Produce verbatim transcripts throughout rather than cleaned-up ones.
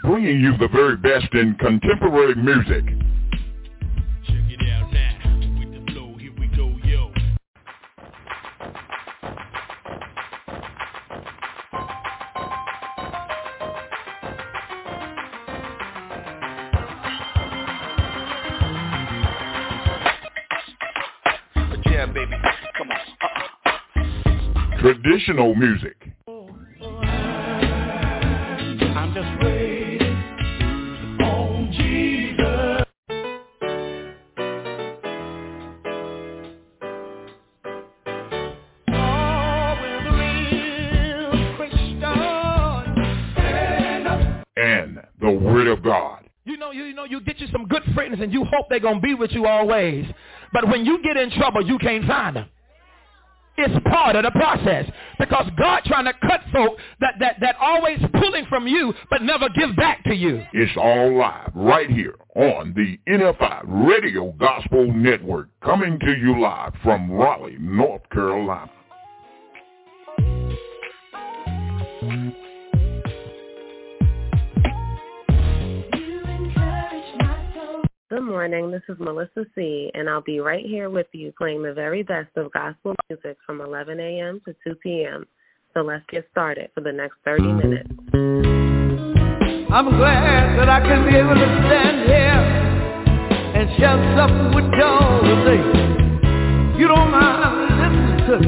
bringing you the very best in contemporary music. Check it out now. With the flow, here we go, yo. Yeah, baby. Come on. Uh-uh. Traditional music. I'm just waiting on Jesus. Oh, we're the real Christians. And the Word of God. You know, you, you know, you get you some good friends and you hope they're going to be with you always. But when you get in trouble, you can't find them. It's part of the process. Because God trying to cut folk that, that, that always pulling from you but never give back to you. It's all live right here on the N F I Radio Gospel Network. Coming to you live from Raleigh, North Carolina. Good morning, this is Melissa C., and I'll be right here with you playing the very best of gospel music from eleven a.m. to two p.m. So let's get started for the next thirty minutes. I'm glad that I can be able to stand here and share something with y'all today. You don't mind listening to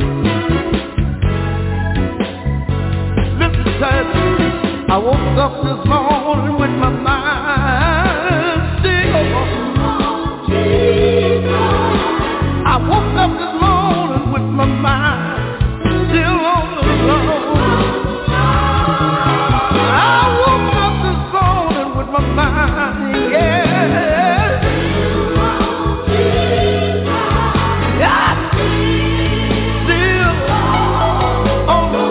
me. Listen to it. I woke up this morning with my mind still. I woke up this morning with my mind still on the road. I woke up this morning with my mind, yeah. Yeah. Still on the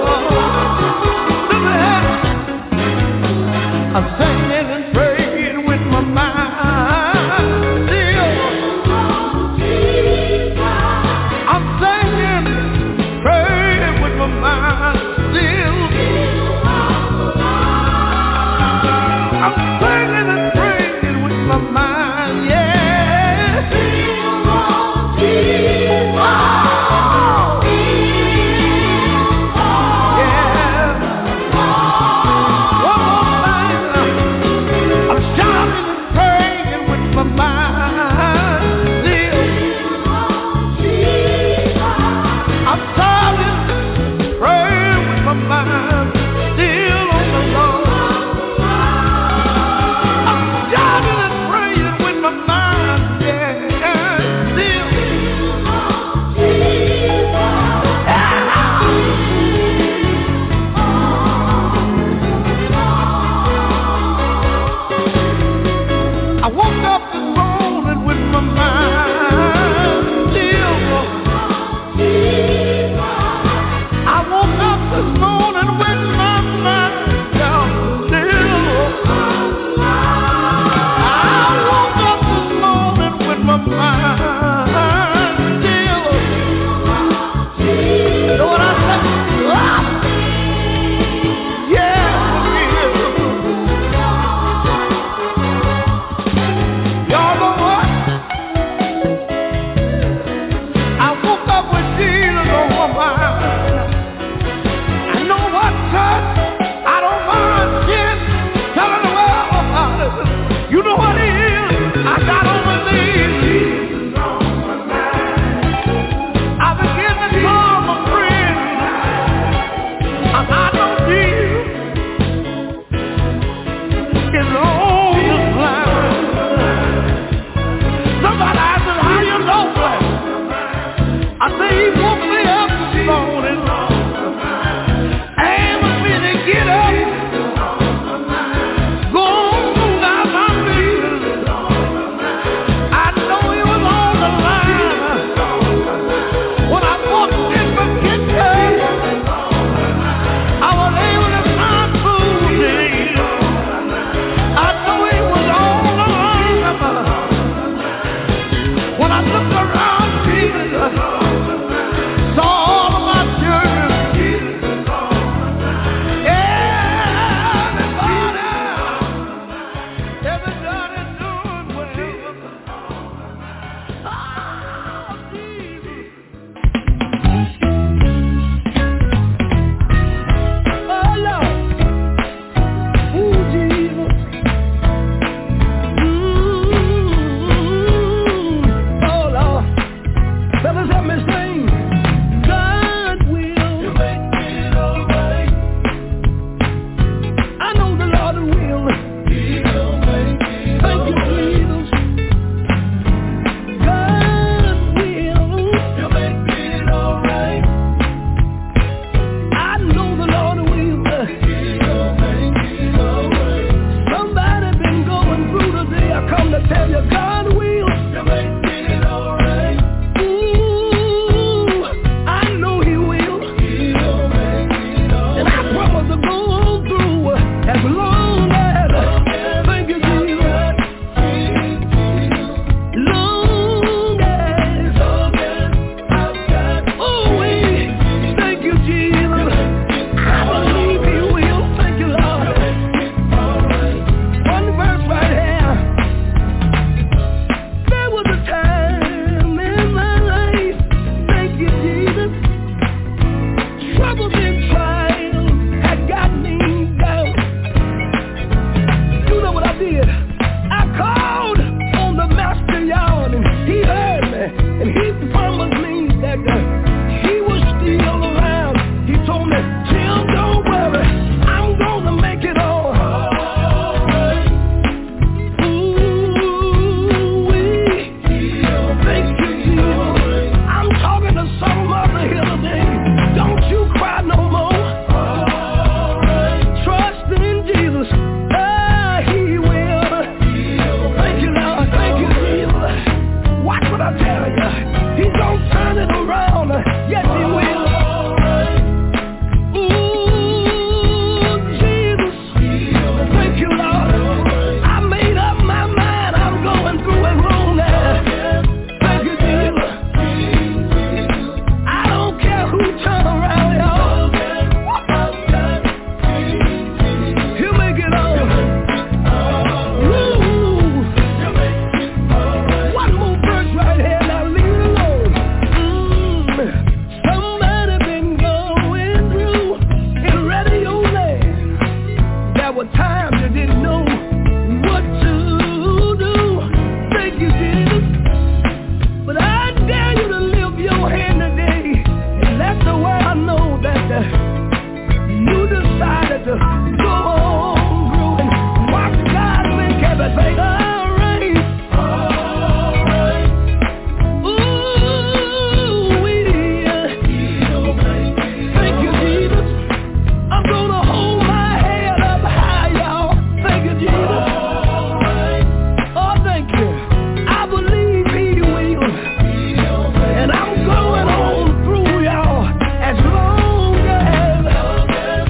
road. I'm singing and praying with my mind still. I'm singing, praying with my mind still. I'm singing and praying with my mind, yeah. I know Jesus. as long as, thank you, Jesus. Long as, oh, we, thank you, Jesus. I believe He will. Thank you, Lord. One verse right here. There was a time in my life, thank you, Jesus. Troubles and trials had got me down. You know what I did? I called on the Master, y'all, and He heard me, and He promised me that uh, He was still around. He told me, Tim, don't worry, I'm gonna make it all. Ooh-wee. Thank you, Jesus. I'm talking to some mother here today. Don't you cry no more. Trust in Jesus. Ah, He will. Thank you, Lord. Thank you, Jesus. Watch what I tell you. He's gonna turn it around. Yes, He will. Ooh, Jesus. Thank you, Lord. I made up my mind. I'm going through it wrong now. Thank you, Jesus. I don't care who turn around, y'all. He'll make it all. Ooh. One more verse right here, now leave it alone. Mm. Somebody been going through in radio land. There were times you didn't know what to do. Thank you, Jesus. But I dare you to lift your hand today and let the world know that uh, you decided to go on through and watch God make everything all right. Ooh, we, uh, thank you, Jesus. I'm gonna hold my head up high, y'all. Thank you, Jesus. Oh, thank you. I believe He will. And I'm going on through, y'all, as long as, long as,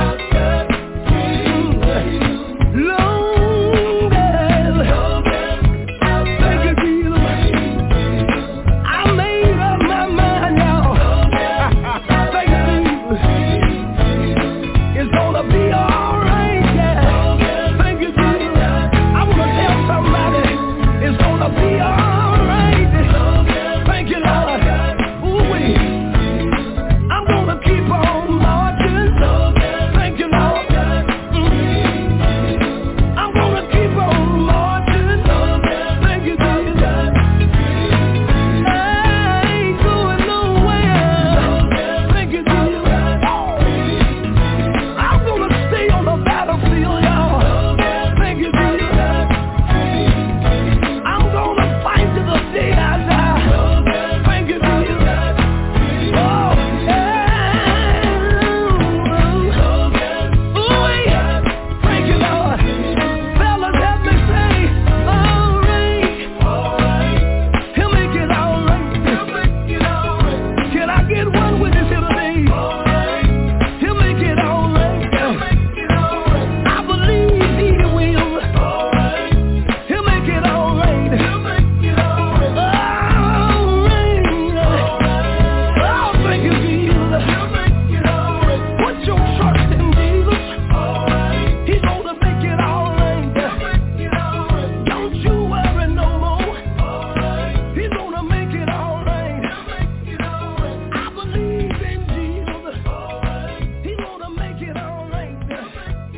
thank you, Jesus. I made up my mind, y'all. Thank you, Jesus. It's gonna be all right, yeah. Thank you, Jesus. I wanna tell somebody, it's gonna be all right. Thank you, Lord. Ooh-wee. I'm gonna keep on marching. Thank you, Lord. Mm. I'm gonna keep on marching. Thank you, Jesus. I ain't going nowhere. Thank you, Jesus. I'm gonna stay on the battlefield, y'all. Thank you, Jesus. I'm gonna fight to the day I die. Thank you, Jesus. Oh, yeah. Ooh-wee. Thank you, Lord. Fellas, help me say, all right. He'll make it all right. Can I get one witness here today? He'll make it all right. I believe He will. He'll make it all right. All right. Oh, thank you, Jesus. Put your trust in Jesus. He's gonna make it all right. Don't you worry no more. He's gonna make it all right. I believe in Jesus. He's gonna make it all right. All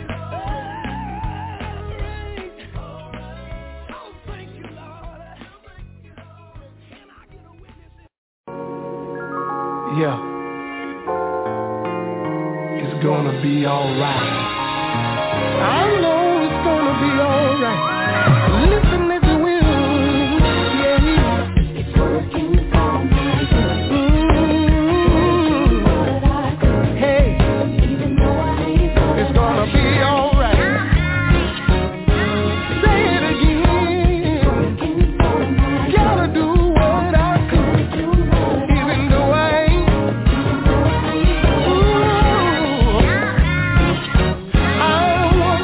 right. Oh, thank you, Lord. Can I get a witness? Yeah. It's gonna be all right. I know it's gonna be all right. Listen if you will. Yeah. It's working for my good. Mm. Hey. Even though I ain't it's gonna be all right. Say it again. Gotta do what I could. Even though I ain't. Ooh. I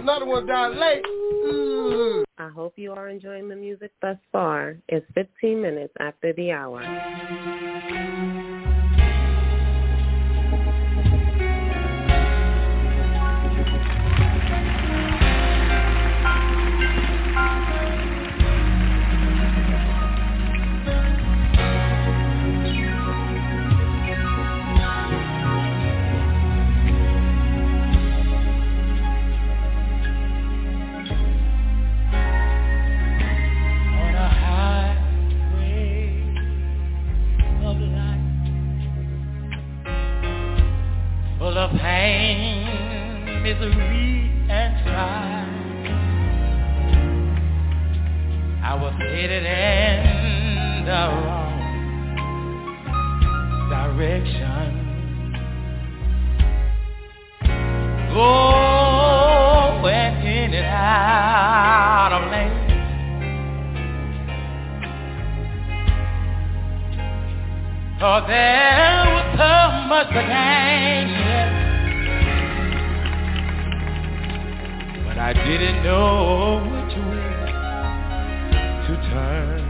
another one down late. Mm. I hope you are enjoying the music thus far. It's fifteen minutes after the hour. Pain, misery, and strife. I was headed in the wrong direction. Going in and out of lane. Oh, there was so much to gain. I didn't know which way to turn.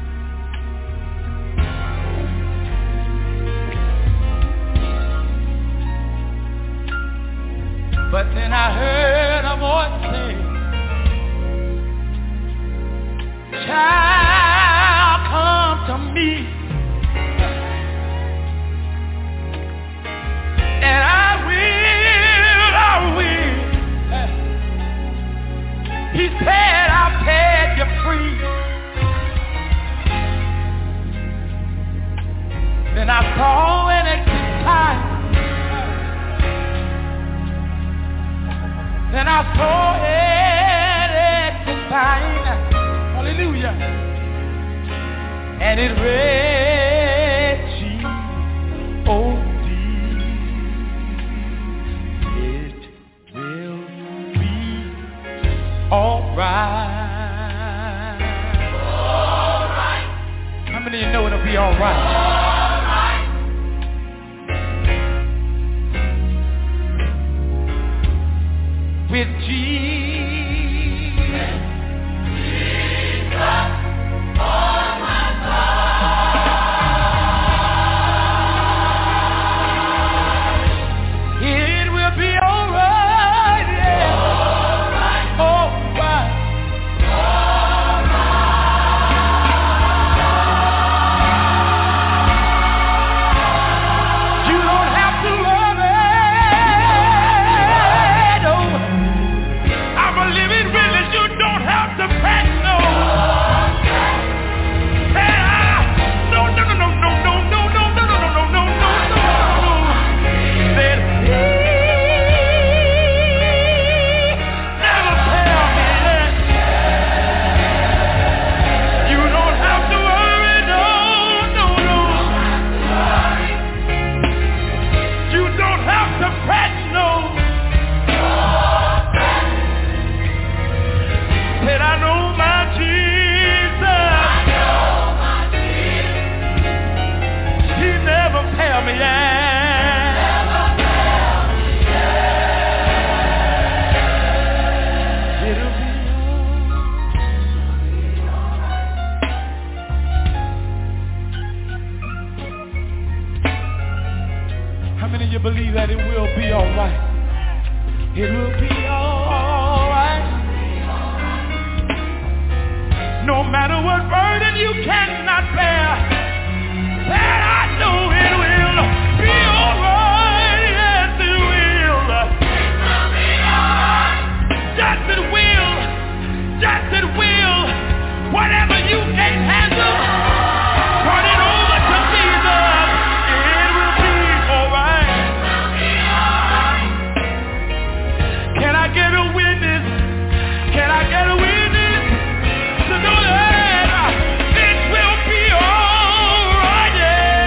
But then I heard a voice say, child, come to me. And I will, I will. He said, I'll set you free. Then I saw an exit sign. Then I saw an exit sign. Hallelujah. And it read G O D. It will be all right. All right. How many of you know it'll be all right? All right. With Jesus, Jesus on my side, it will be all right. Yeah. All right. All right. All right. You don't have to worry. No. I'm a living witness. You don't have to panic. No. Hey, I, no, no, no, no, no, no, no, no, no, no, no, no, no, no, no. Said he never tell me that. You don't have to worry. No, no, no. You don't have to fret. No. Said I know my Jesus. He never failed me yet. It'll be all. How many of you believe that it will be all right? It will be all right. No matter what burden you cannot bear, that I know it will be all right. Yes, it will. Yes, it will. Yes, it will. Whatever you can't handle, turn it over to Jesus. It will be all right. Can I get a witness? Can I get a witness to know that it will be all right? Yeah.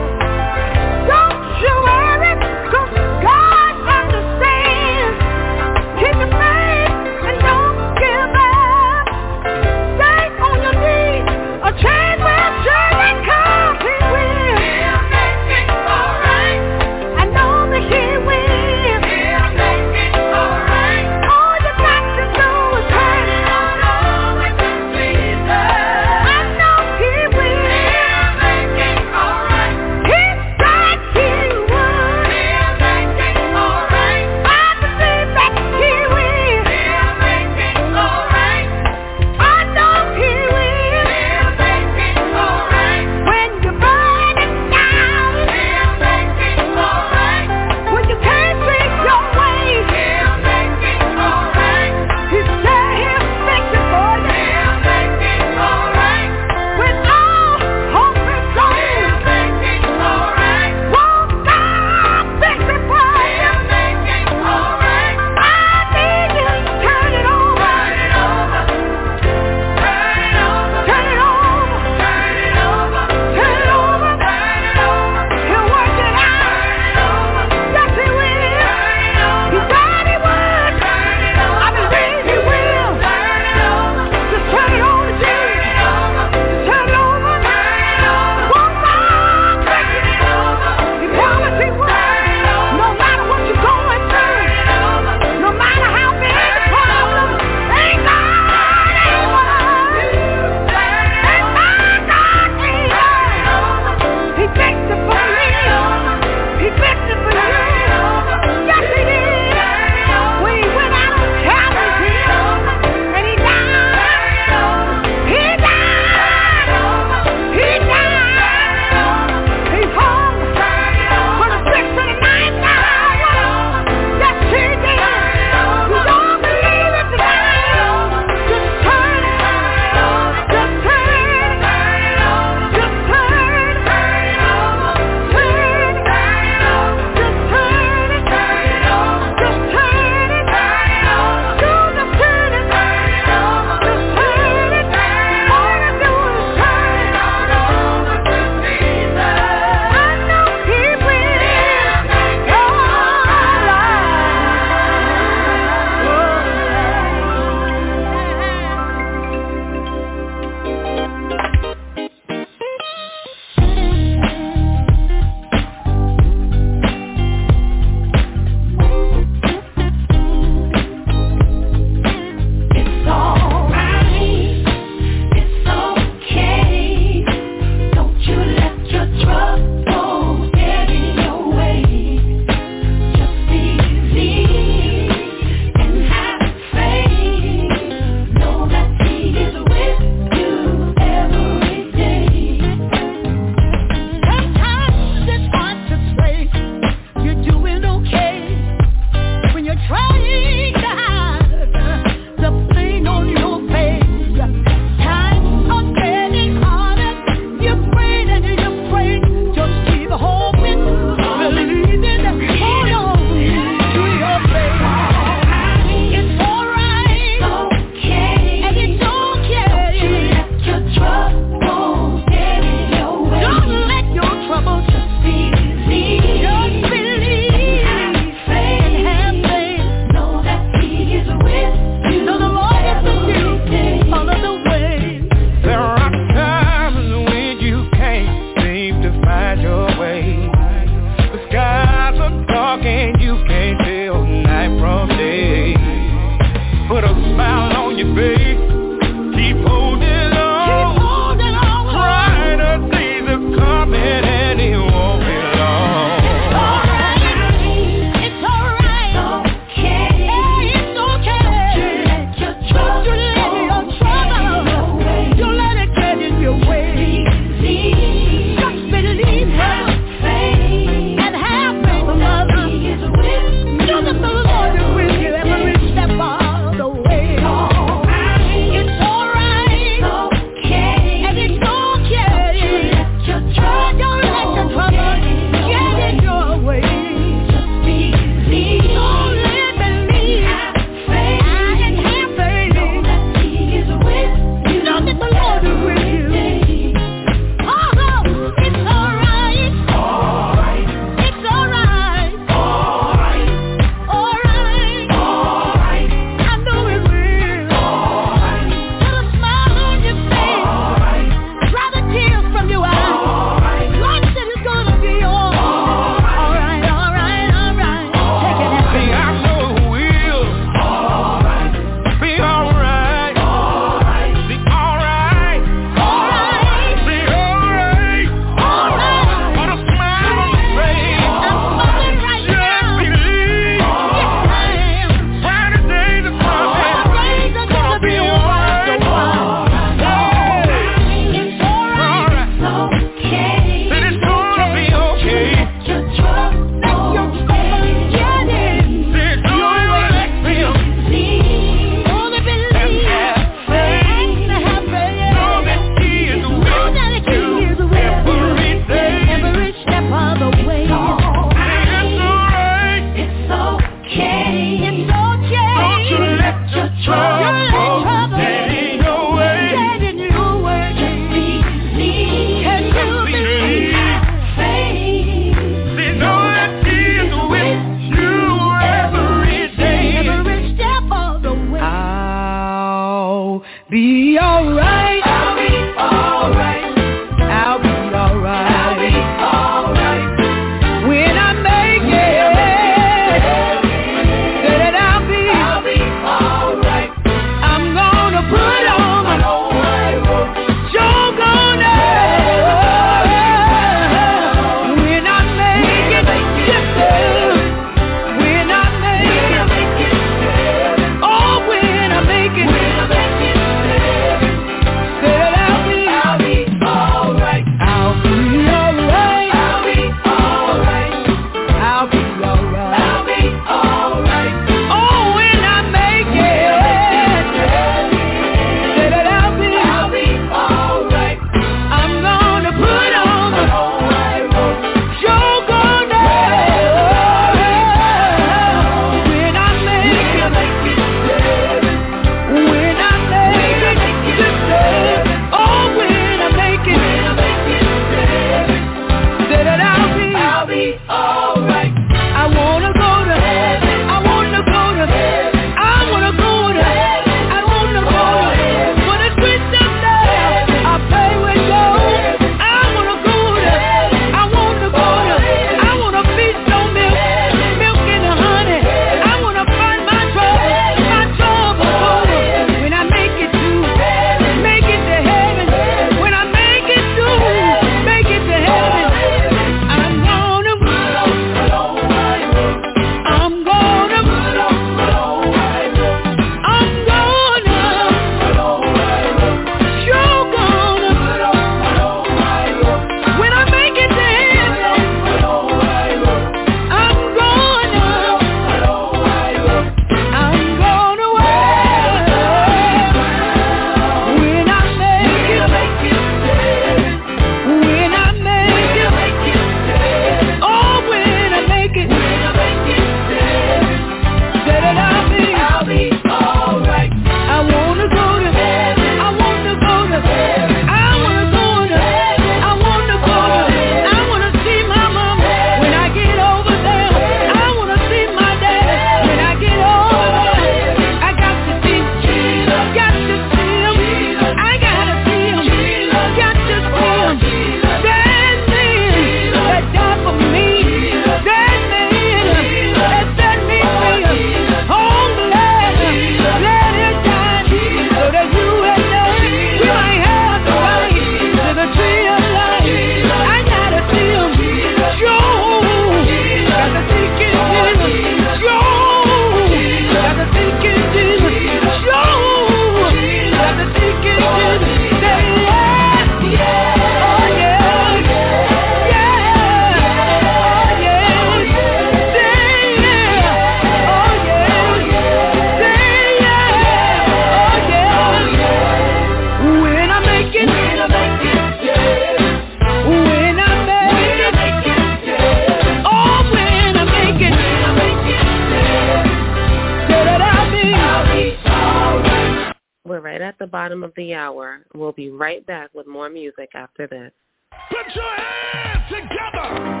bottom of the hour. We'll be right back with more music after this. Put your hands together!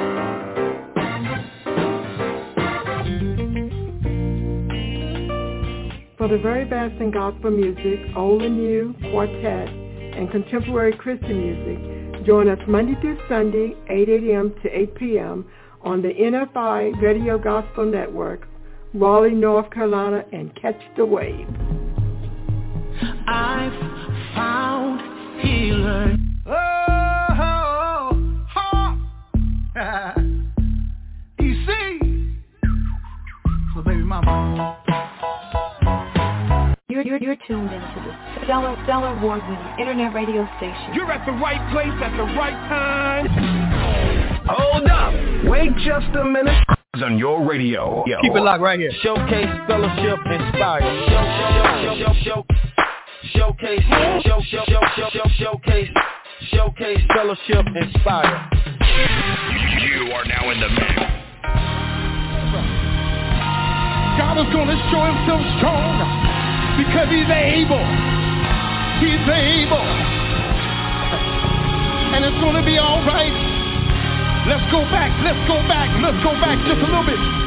For the very best in gospel music, old and new, quartet, and contemporary Christian music, join us Monday through Sunday, eight a.m. to eight p.m. on the N F I Radio Gospel Network, Raleigh, North Carolina, and catch the wave. I've found healer. Oh, oh, oh. E C. So baby mama. You're, you're, you're tuned into the Stellar, Stellar Award-winning Internet radio station. You're at the right place at the right time. Hold up. Wait just a minute. On your radio. Yo. Keep it locked right here. Showcase, fellowship, inspire. Show, show, show, show, show. Showcase, show, show, show, show, show, showcase, showcase, fellowship, inspire. You are now in the mix. God is going to show himself strong because he's able. He's able. And it's going to be all right. Let's go back. Let's go back. Let's go back just a little bit.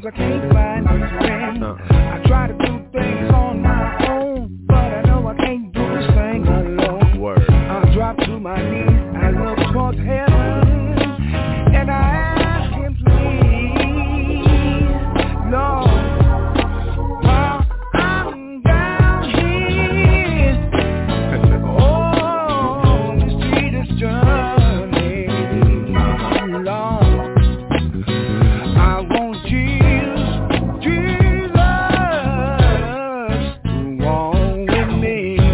I can't find a friend. I try to do things on my own, but I know I can't do this thing alone. Word. I drop to my knees, I look towards heaven, and I ask him please, Lord, while I'm down here, oh, this Jesus journey, Lord, I want Jesus, Jesus, walk with me.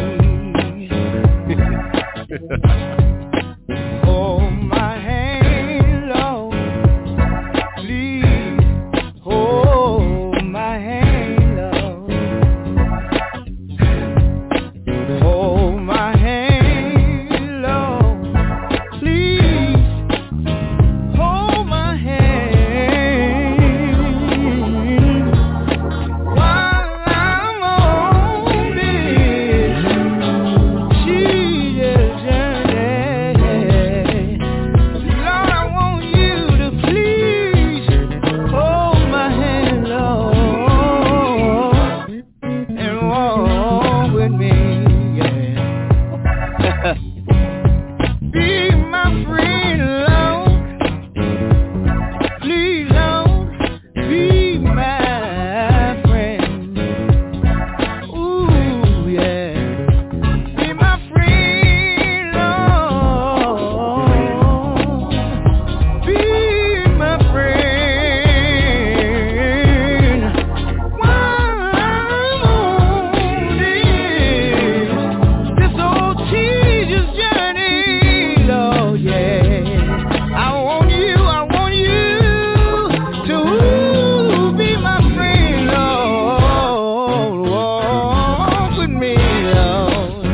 Hold my hand, Lord, please hold my hand, Lord. Hold my hand, Lord, please hold my hand while I'm on this Jesus journey. Lord, I want you to please hold my hand, Lord, and walk with me, yeah. Be my friend, Lord, please, Lord, be my friend. Ooh, yeah. Be my friend, Lord, be my friend while I'm on this, this old Jesus journey, Lord, yeah. I want you, I want you to be my friend, Lord, walk with me, Lord.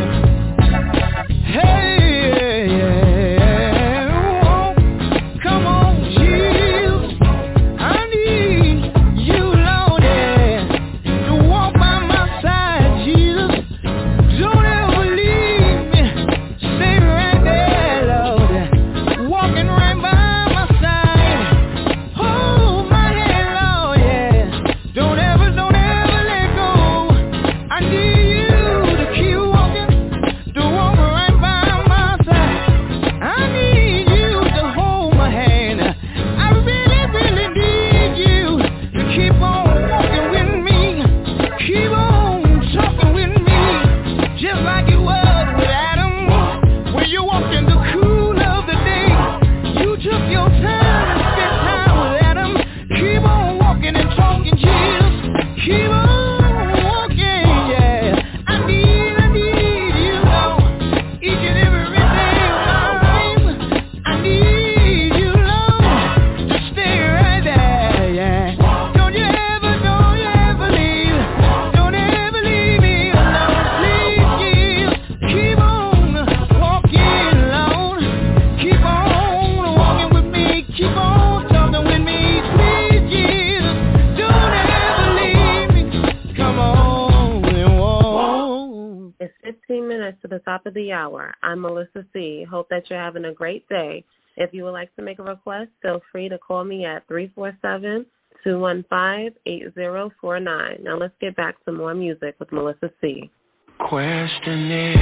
Hey, yeah, walk, come on, Jesus, I need you, Lord, yeah, to walk by my side, Jesus. Don't ever leave me, stay right there, Lord, walking right by my side. Hold my hand, Lord, yeah. Don't ever, don't ever let go. I need you to keep walking, to walk right by my side. I need you to hold my hand. I really, really need you to keep on walking with me, keep on talking with me, just like it was with Adam. When you walked in the cool of the day, you took your time and spent time with Adam. Keep on walking and talking, Jesus. Keep on walking, yeah. I need, I need you, Lord, each and every day of my life. I need you, Lord, to stay right there, yeah. Don't you ever, don't you ever leave, don't ever leave me alone, please, Jesus. Keep on walking, Lord. Keep on walking with me, keep on talking with me, please, Jesus. Don't ever leave me. Come on and walk. It's fifteen minutes to the top of the hour. I'm Melissa C. Hope that you're having a great day. If you would like to make a request, feel free to call me at three four seven, two one five, eight zero four nine. Now let's get back to more music with Melissa C. Question is,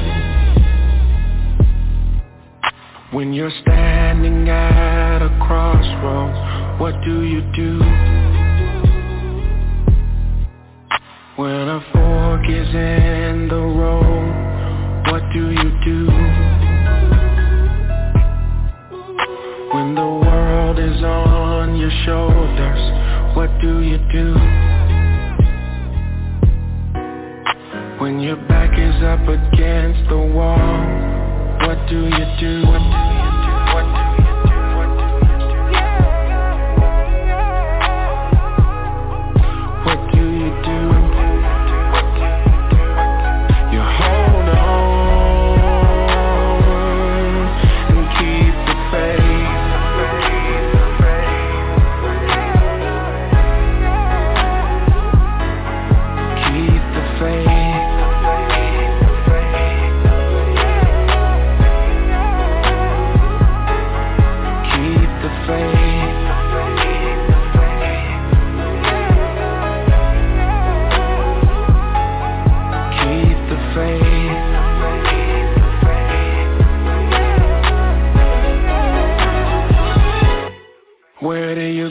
when you're standing at a crossroads, what do you do? When a fork is in the road, what do you do? When the world is on your shoulders, what do you do? When your back is up against the wall, what do you do? What do you do? What do you do? What do you do? What do you do? You hold on and keep the faith. Keep the faith.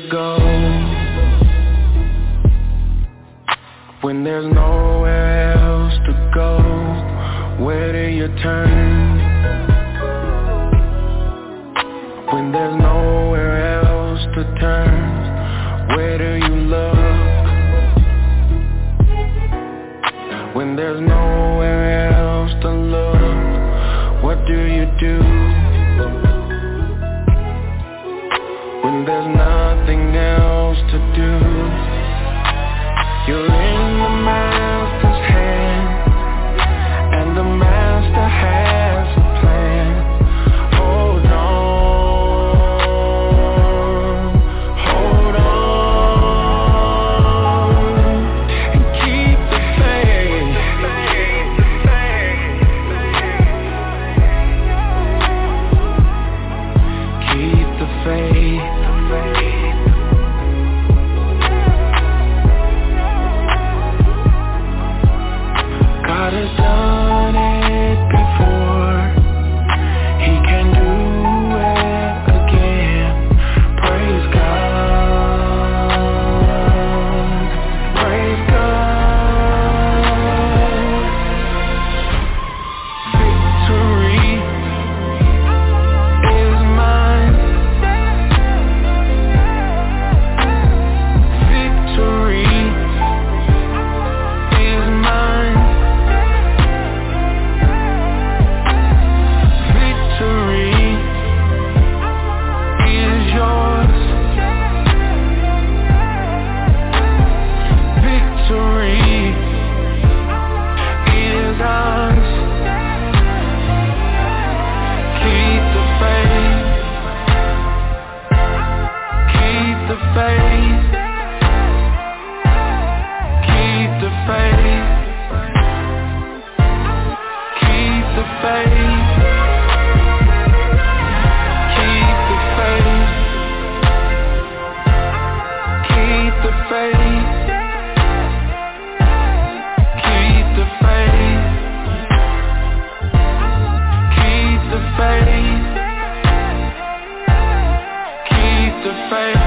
go? When there's nowhere else to go, where do you turn? When there's nowhere else to turn, where do you look? When there's nowhere else to look, what do you do? When there's nothing else to do, you're in the master's hand, and the master has a plan. Hold on, hold on, and keep the faith. Keep the faith. God has done it before. He can do it again. Praise God. Praise God. Victory is mine. Victory is mine. Victory is yours. Victory is ours. Keep the faith. Keep the faith. Keep the faith. Keep the faith. Keep the faith. Keep the faith. Keep the faith. Keep the faith. Keep the faith.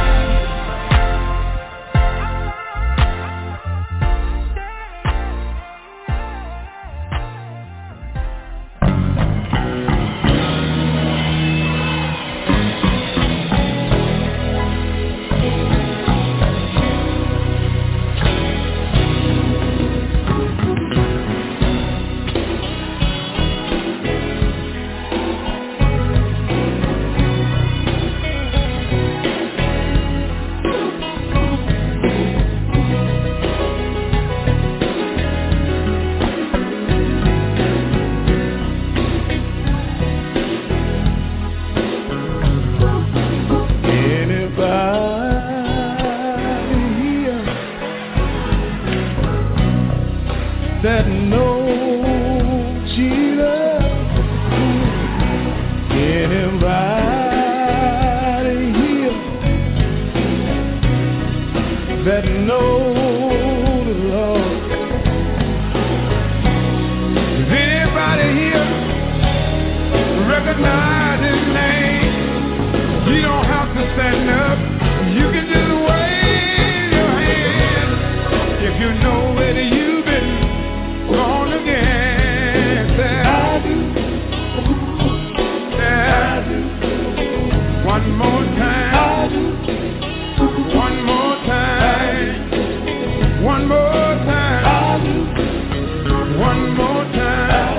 That knows Jesus. Anybody here that knows the Lord? Is anybody here recognize His name? You don't have to stand up. You can just wave your hand if you know where you've been. Born again, say I do, say I do. One more time, I do. One more time, one more time, I do. One more time, I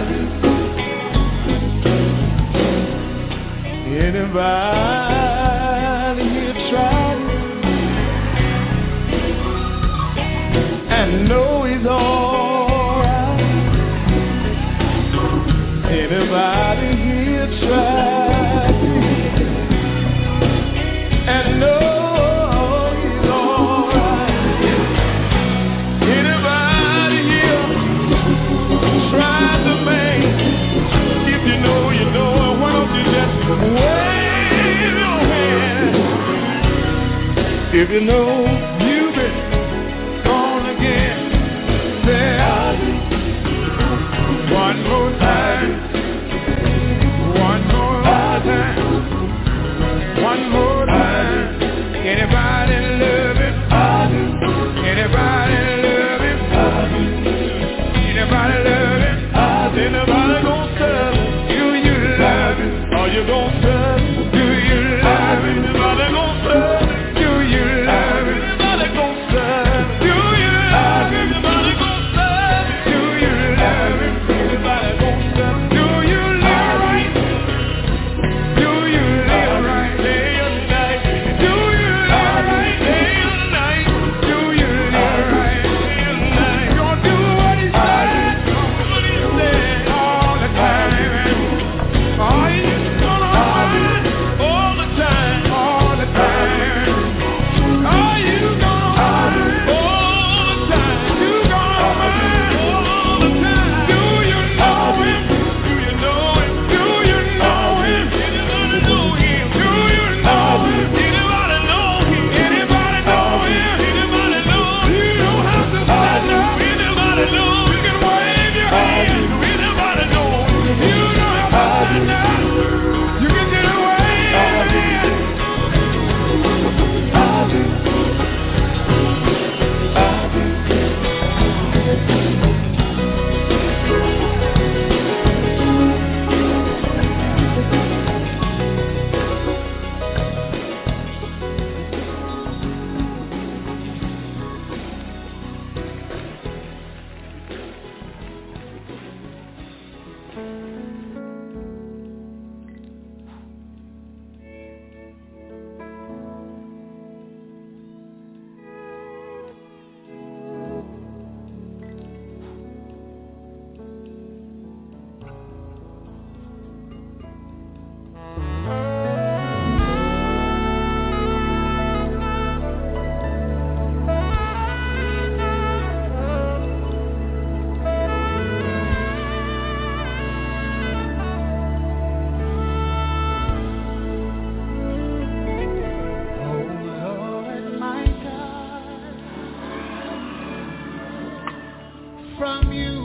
do. Anybody here tried and know He's all? Anybody here tried and know He's alright? Anybody here tried to make? If you know, you know. Why don't you just wave your hand? If you know you've been born again, say I do. One more time. One more time. One more time. Anybody from you.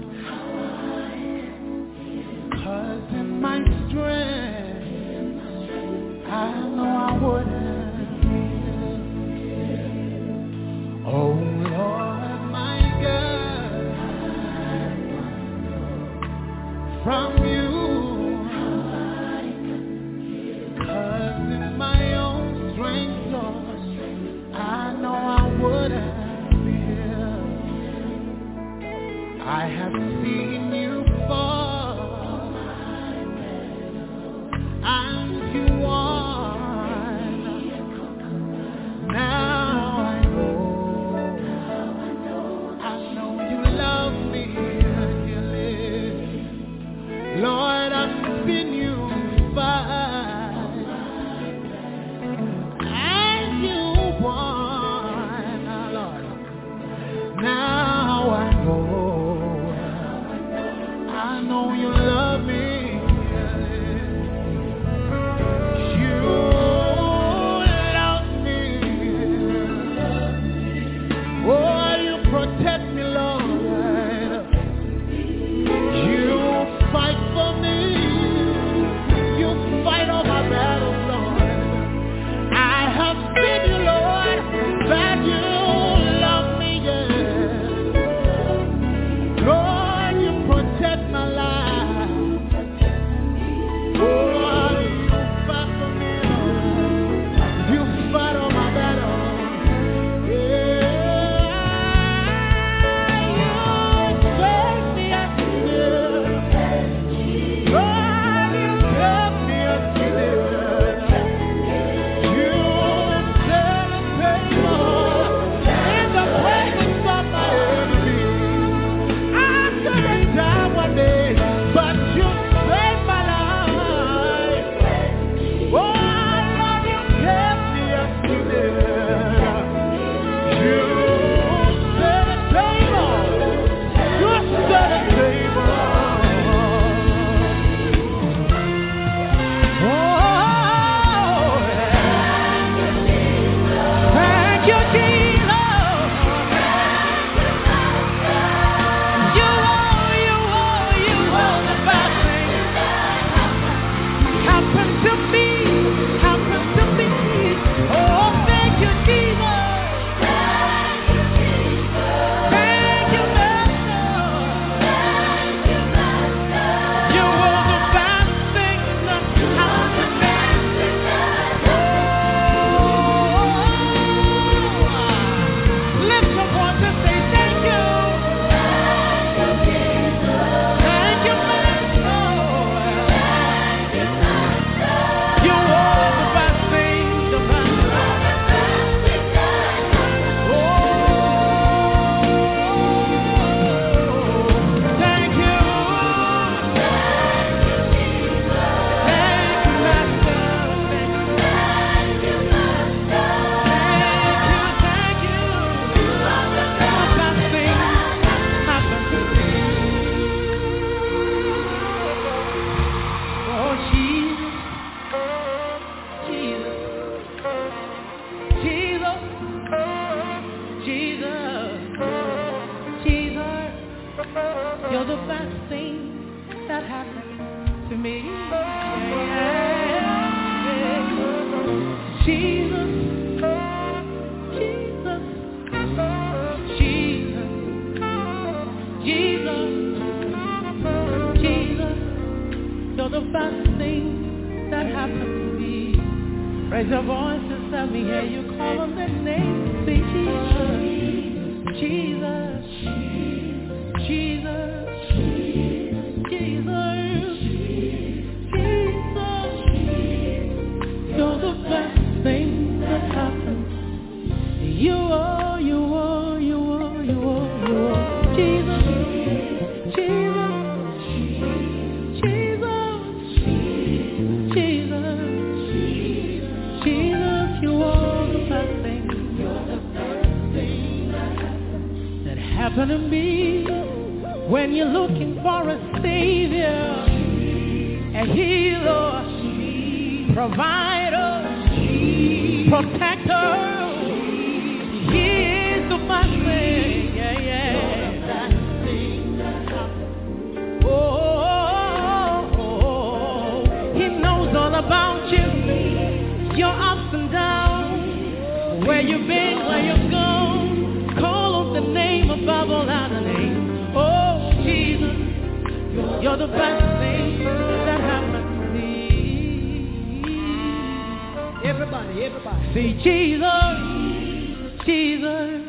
'Cause in my strength, I know I wouldn't live. Oh Lord, my God, from you. 'Cause in my own strength, Lord, I know I wouldn't live. I have seen you fall, and you won. Now I know, I know you love me dearly. Lord, I've seen you fight, and you won. Lord, now I know, I know you love me. You love me. Oh, you protect me, Lord. You fight for me. You fight all my battles, Lord. I have seen you, Lord, that you love me, yes. Lord, you protect my life. Oh, you fight for me, Lord. You fight all my battles. Yeah, you save me as you did. Lord, you kept me as you did. You set a table in the presence of my enemies. I could have died one day, but you saved my life. Oh, Lord, you kept me as you did. You set a table. You set a table. Oh, thank you, Jesus. You are, you are, you are the best thing happened to me, happened to me. Oh, thank you, Jesus. Thank you, Master. You are the best thing that happened to me. Oh, lift your voice and say thank you. Thank you, Master. You are the best thing, the best. Oh, thank you. Thank you, Master. Thank you, thank you. The best thing happened to me. Oh, Jesus, Jesus, Jesus, Jesus, Jesus, you're the best thing that happened to me. Jesus, Jesus, Jesus, Jesus, Jesus, you're the best thing that happened to me. Raise your voice and let me hear you call on this name. Say Jesus, Jesus, Jesus, Jesus, Jesus, you're the best thing that happened. You are, you are, you are, you are, you are. Jesus, Jesus, Jesus, Jesus, Jesus, you are the best thing. You're the best thing that happened. That happened to me when you're looking for a savior, a healer, provider, protector. He is the best thing. Yeah, yeah. Where you been, where you gone, call on the name above all other names. Oh, Jesus, you're the best thing that happened to me. Everybody, everybody. Say Jesus, Jesus,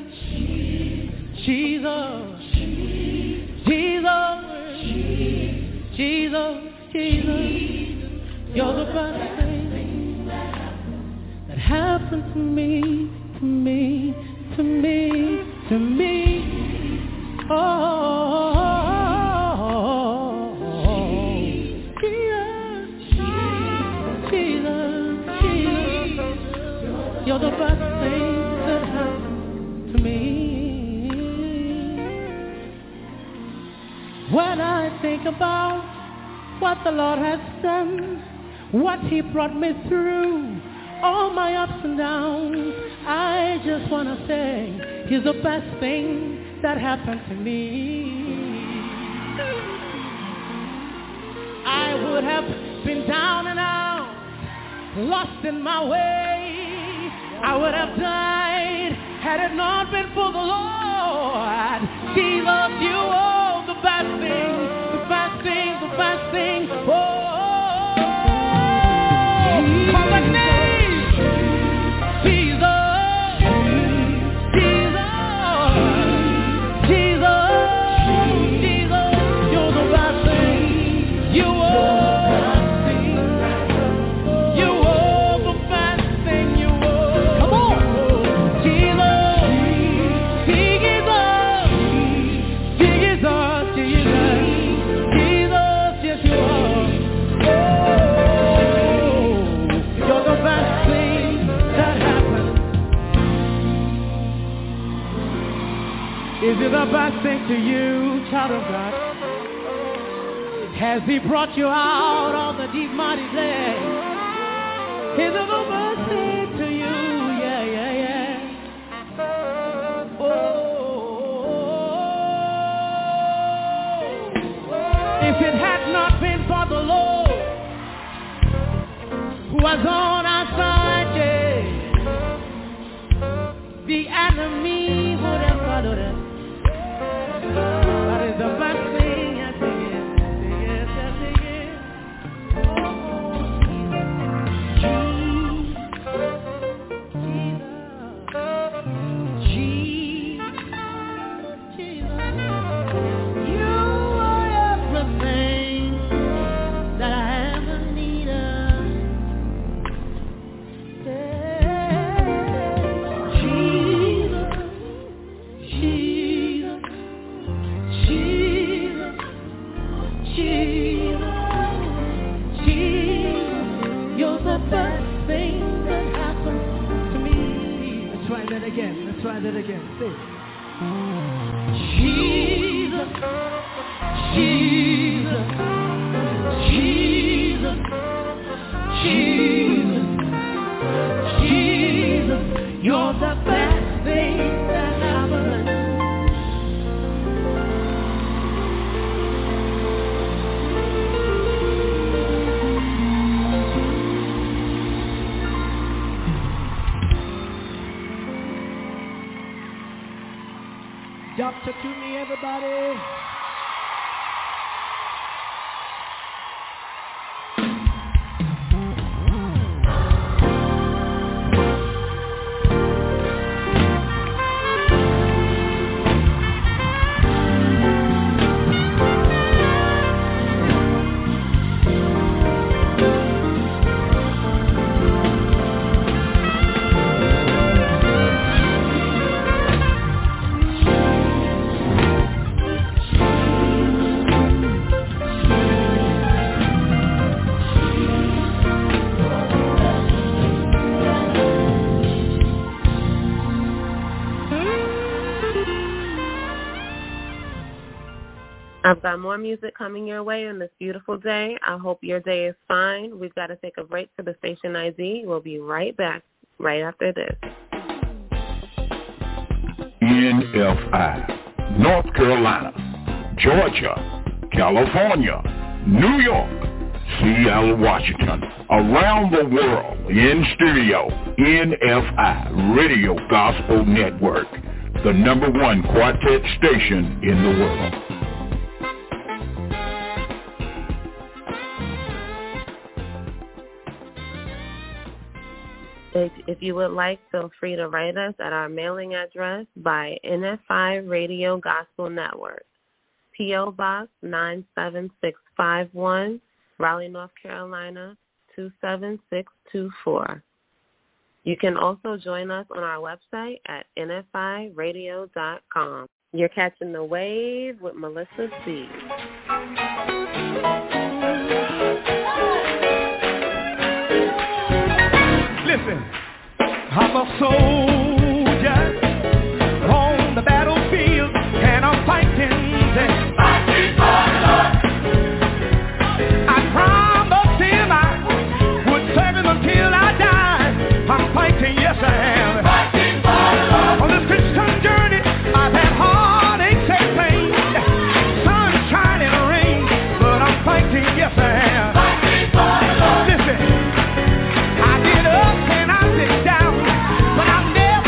Jesus, Jesus, Jesus, Jesus. You're the best thing that happened to me, to me, to me, to me. Oh, Jesus, Jesus, Jesus. You're the best thing that happened to me. When I think about what the Lord has done, what He brought me through, all my ups and downs, I just want to say He's the best thing that happened to me. I would have been down and out, lost in my way. I would have died had it not been for the Lord. Jesus, you are the best thing, the best thing, the best thing. Oh, call the name, Jesus, Jesus, Jesus, Jesus. You're the best thing. You are the best thing. You are the best thing. You are. Come on, Jesus, Jesus, Jesus, Jesus, Jesus. Yes, you are. You're the best thing that happened. Is it the best thing to you, child of God? Has He brought you out of the deep mighty day? Is it the best thing to you? Yeah, yeah, yeah. Oh, if it had not been for the Lord who was on our side, yeah, the enemy would have followed us. That is the best thing, yes it is, yes it is, yes it is. Oh, Jesus, Jesus, you are everything that I ever needed. Jesus, Jesus, Jesus, Jesus, Jesus. You're the best thing that happened to me. Let's try that again. Let's try that again. Say, Jesus, Jesus, Jesus, Jesus, Jesus. You're the best thing that happened. Doctor to me, everybody. I've got more music coming your way on this beautiful day. I hope your day is fine. We've got to take a break for the station I D. We'll be right back right after this. N F I, North Carolina, Georgia, California, New York, Seattle, Washington. Around the world, in studio, N F I Radio Gospel Network, the number one quartet station in the world. If, if you would like, feel free to write us at our mailing address by N F I Radio Gospel Network, P O. Box nine seven six five one, Raleigh, North Carolina, two seven six two four. You can also join us on our website at N F I radio dot com. You're catching the wave with Melissa C. Listen, I'm a soldier on the battlefield, and I'm fighting. Fighting for the Lord. I promised him I would serve him until I died. I'm fighting, yes I am. Fighting for the Lord. On this Christian journey, I've had heartaches and pain, sunshine and rain, but I'm fighting, yes I am. Fighting for the Lord. Listen. I get up and I sit down, but I never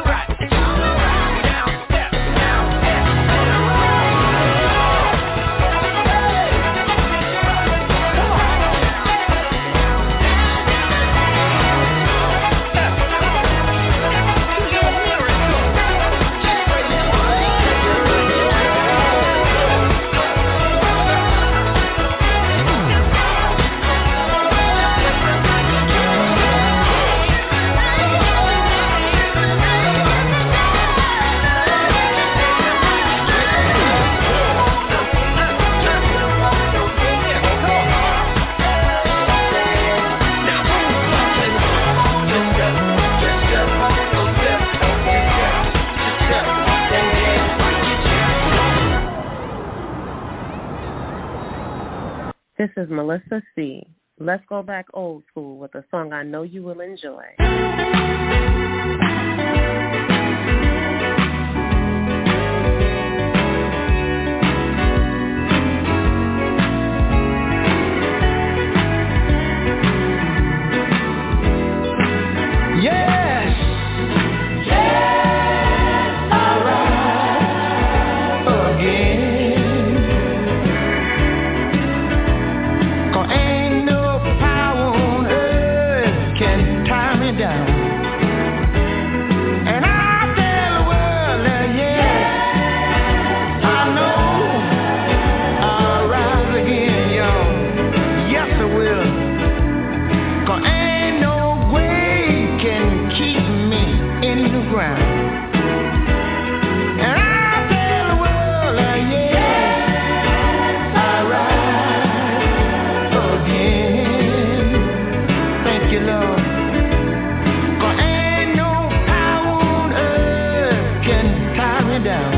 This is Melissa C. Let's go back old school with a song I know you will enjoy. Yes, yes, all right, again. 'Cause ain't no power on earth can tie me down. down.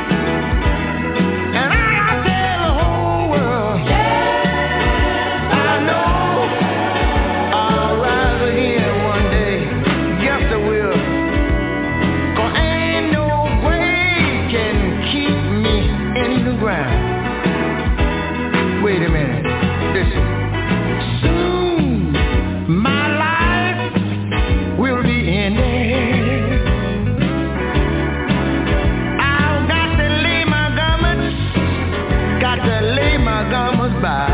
And I tell the whole world, I know I'll rise again one day. Yes, I will. 'Cause ain't no grave can keep me in the ground. Wait a minute. Listen. Soon my life will be ended. I've got to lay my garments, got to lay my garments by.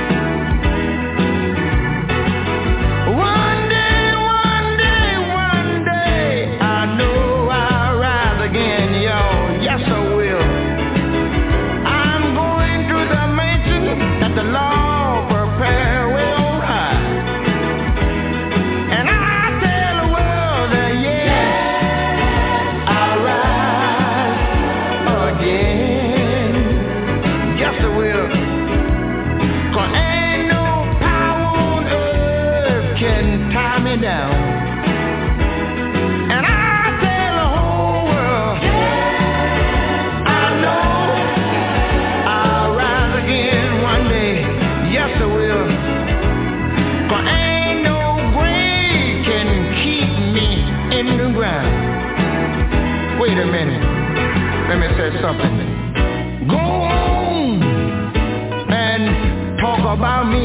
One day, one day, one day, I know I'll rise again, y'all. Yes, I will. I'm going to the mansion that the Lord prepared way on high. And I tell the world that yes, I'll rise again. Yes, I will. 'Cause ain't no power on earth can tie me down. And I tell the whole world, I know I'll rise again one day. Yes, I will. 'Cause ain't no grave can keep me in the ground. Wait a minute. Let me say something. Go on and talk about me.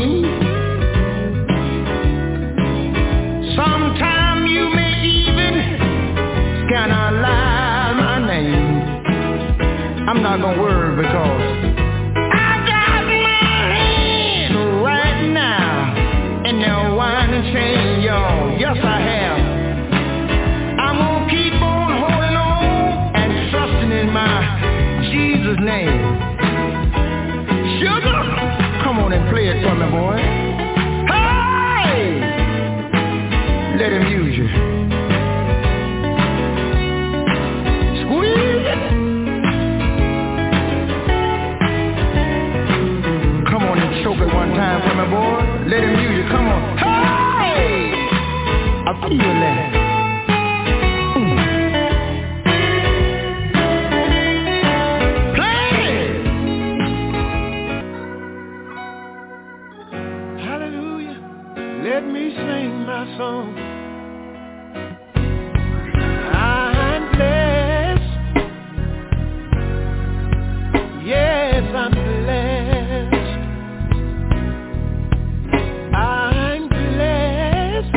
Sometime you may even scandalize my name. I'm not gonna worry because I got my hand right now in the wine and chain, y'all. Yes, I have. I'm gonna keep on holding on and trusting in my Jesus name. Sugar, come on and play it for me, boy. Hey! Let him use you. Squeeze it. Come on and choke it one time for me, boy. Let him use you. Come on. Hey! I feel that. Mm. Play it. Hallelujah. Let me sing my song. I'm blessed. Yes, I'm blessed. I'm blessed.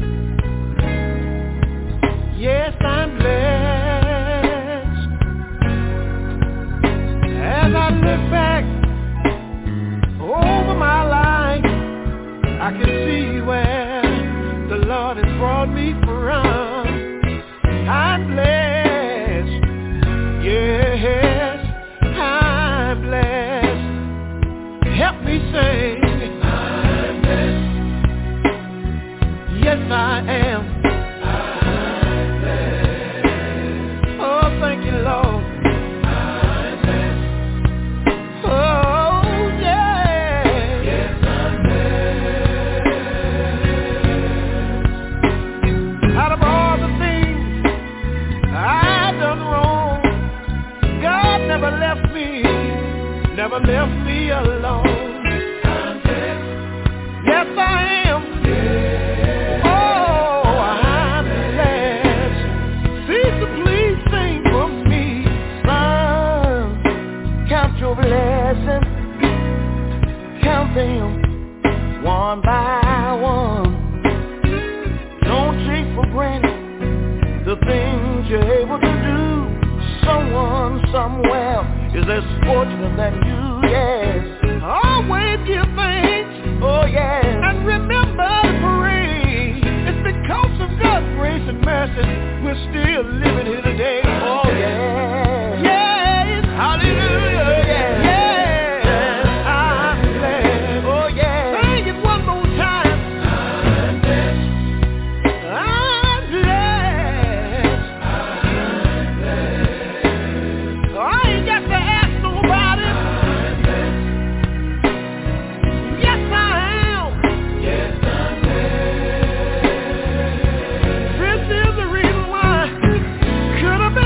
Yes, I'm blessed. As I look back over my life, I can see where the Lord has brought me from. I'm blessed. Yes, I'm blessed. Help me sing. I'm blessed. Yes, I am. I'm blessed. Oh, thank you, Lord. I'm blessed. Oh, yeah. Yes, I'm blessed. Out of all the things I've done wrong, God never left me, never left me alone. I'm blessed. Yes, I am. Yeah. Oh, I'm blessed. Sister, please sing for me. Son, count your blessings, count them one by one. Don't take for granted the things you're able to do. Someone somewhere is as fortunate than you, yes. Always give thanks, oh yes. And remember to pray. It's because of God's grace and mercy we're still living here today. Oh yes. Yes. Hallelujah. Yes. Yes. I'm glad. Oh yes. Sing it one more time. I'm blessed. I'm blessed. I'm blessed. Oh, I ain't got to ask nobody. I'm blessed. Yes, I am. Yes, I'm blessed. This is the reason why could have been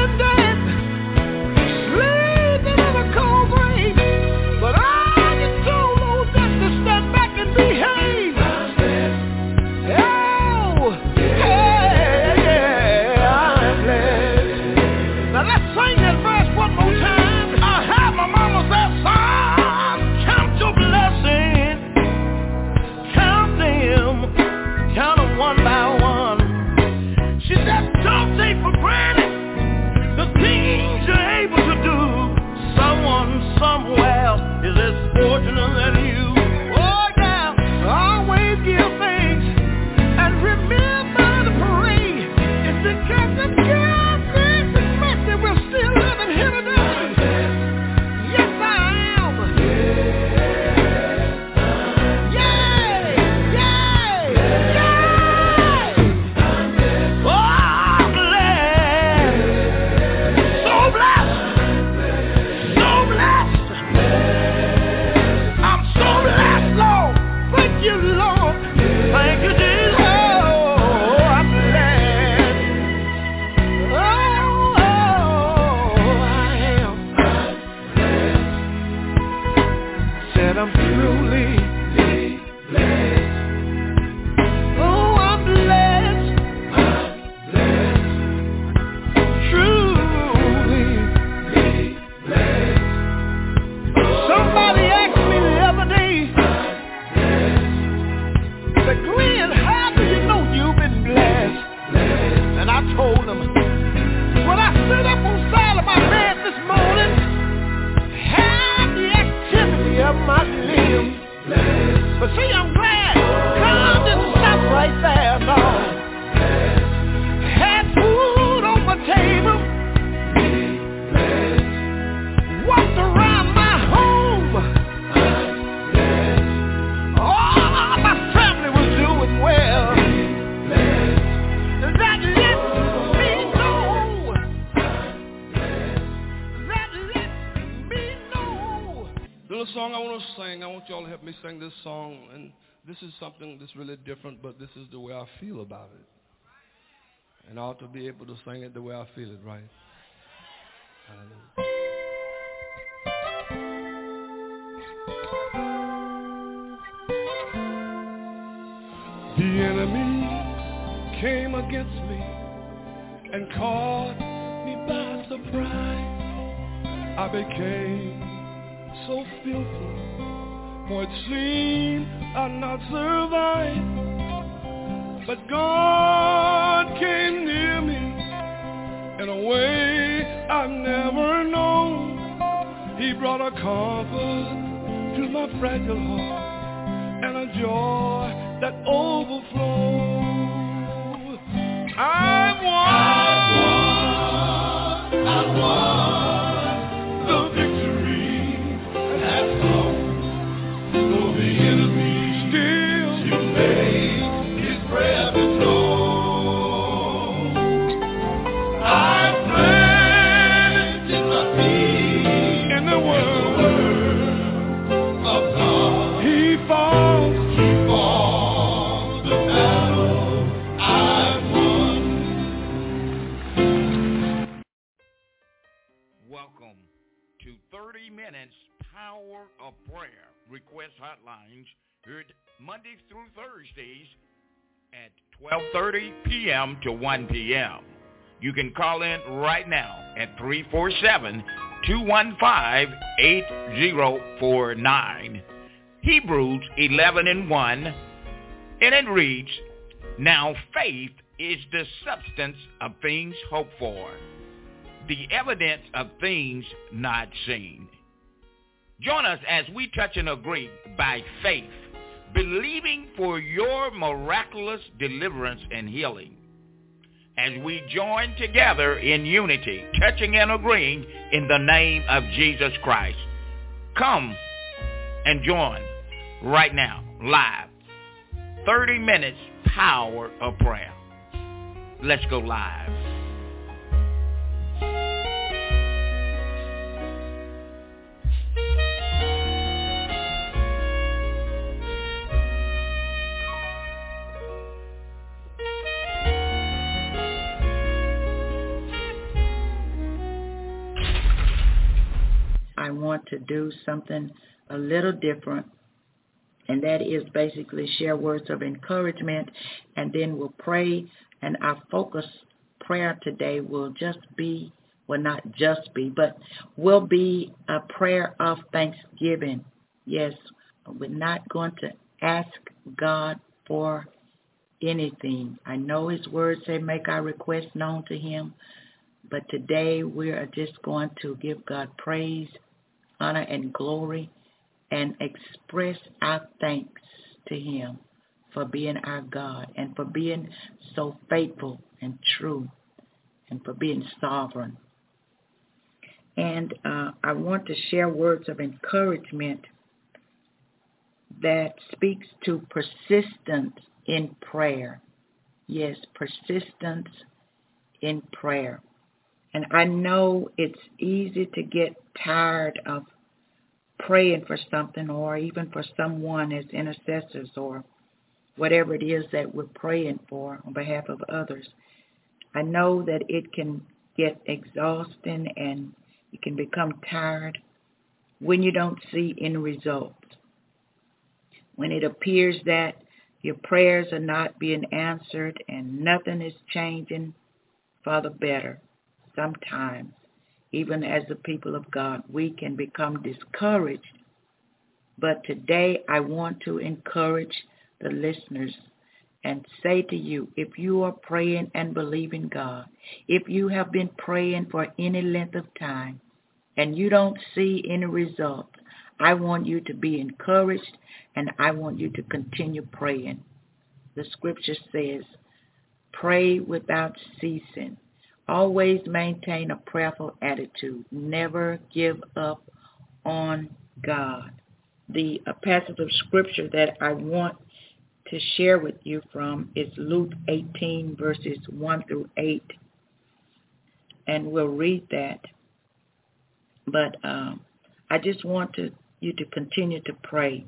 little song I want to sing. I want y'all to help me sing this song. And this is something that's really different, but this is the way I feel about it. And I ought to be able to sing it the way I feel it, right? Hallelujah. The enemy came against me and caught me by surprise. I became so fearful, for it seemed I'd not survive. But God came near me in a way I've never known. He brought a comfort to my fragile heart and a joy that overflows. I won, I won, I won the victory that's come. Though the enemy still, still made his presence known. I planted my feet in the word of God. He fought. thirty minutes Power of Prayer request hotlines heard Mondays through Thursdays at twelve thirty p.m. to one p.m. You can call in right now at three four seven, two one five, eight zero four nine. Hebrews eleven and one, and it reads, "Now faith is the substance of things hoped for, the evidence of things not seen." Join us as we touch and agree by faith, believing for your miraculous deliverance and healing. As we join together in unity, touching and agreeing in the name of Jesus Christ. Come and join right now, live. thirty minutes Power of Prayer. Let's go live. I want to do something a little different, and that is basically share words of encouragement, and then we'll pray, and our focus prayer today will just be, well, not just be, but will be a prayer of thanksgiving. Yes, we're not going to ask God for anything. I know his words say make our requests known to him, but today we are just going to give God praise, honor, and glory, and express our thanks to him for being our God and for being so faithful and true and for being sovereign. And uh, I want to share words of encouragement that speaks to persistence in prayer. Yes, persistence in prayer. And I know it's easy to get tired of praying for something, or even for someone as intercessors, or whatever it is that we're praying for on behalf of others. I know that it can get exhausting and you can become tired when you don't see any results. When it appears that your prayers are not being answered and nothing is changing for the better. Sometimes, even as the people of God, we can become discouraged. But today I want to encourage the listeners and say to you, if you are praying and believing God, if you have been praying for any length of time and you don't see any results, I want you to be encouraged and I want you to continue praying. The scripture says, pray without ceasing. Always maintain a prayerful attitude. Never give up on God. The uh, passage of scripture that I want to share with you from is Luke eighteen, verses one through eight. And we'll read that. But um, I just want to you to continue to pray.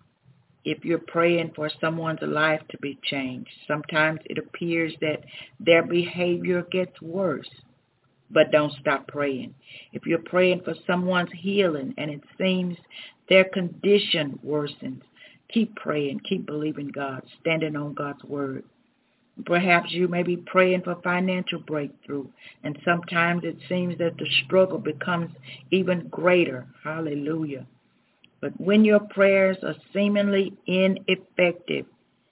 If you're praying for someone's life to be changed, sometimes it appears that their behavior gets worse, but don't stop praying. If you're praying for someone's healing and it seems their condition worsens, keep praying, keep believing God, standing on God's word. Perhaps you may be praying for financial breakthrough, and sometimes it seems that the struggle becomes even greater. Hallelujah. But when your prayers are seemingly ineffective,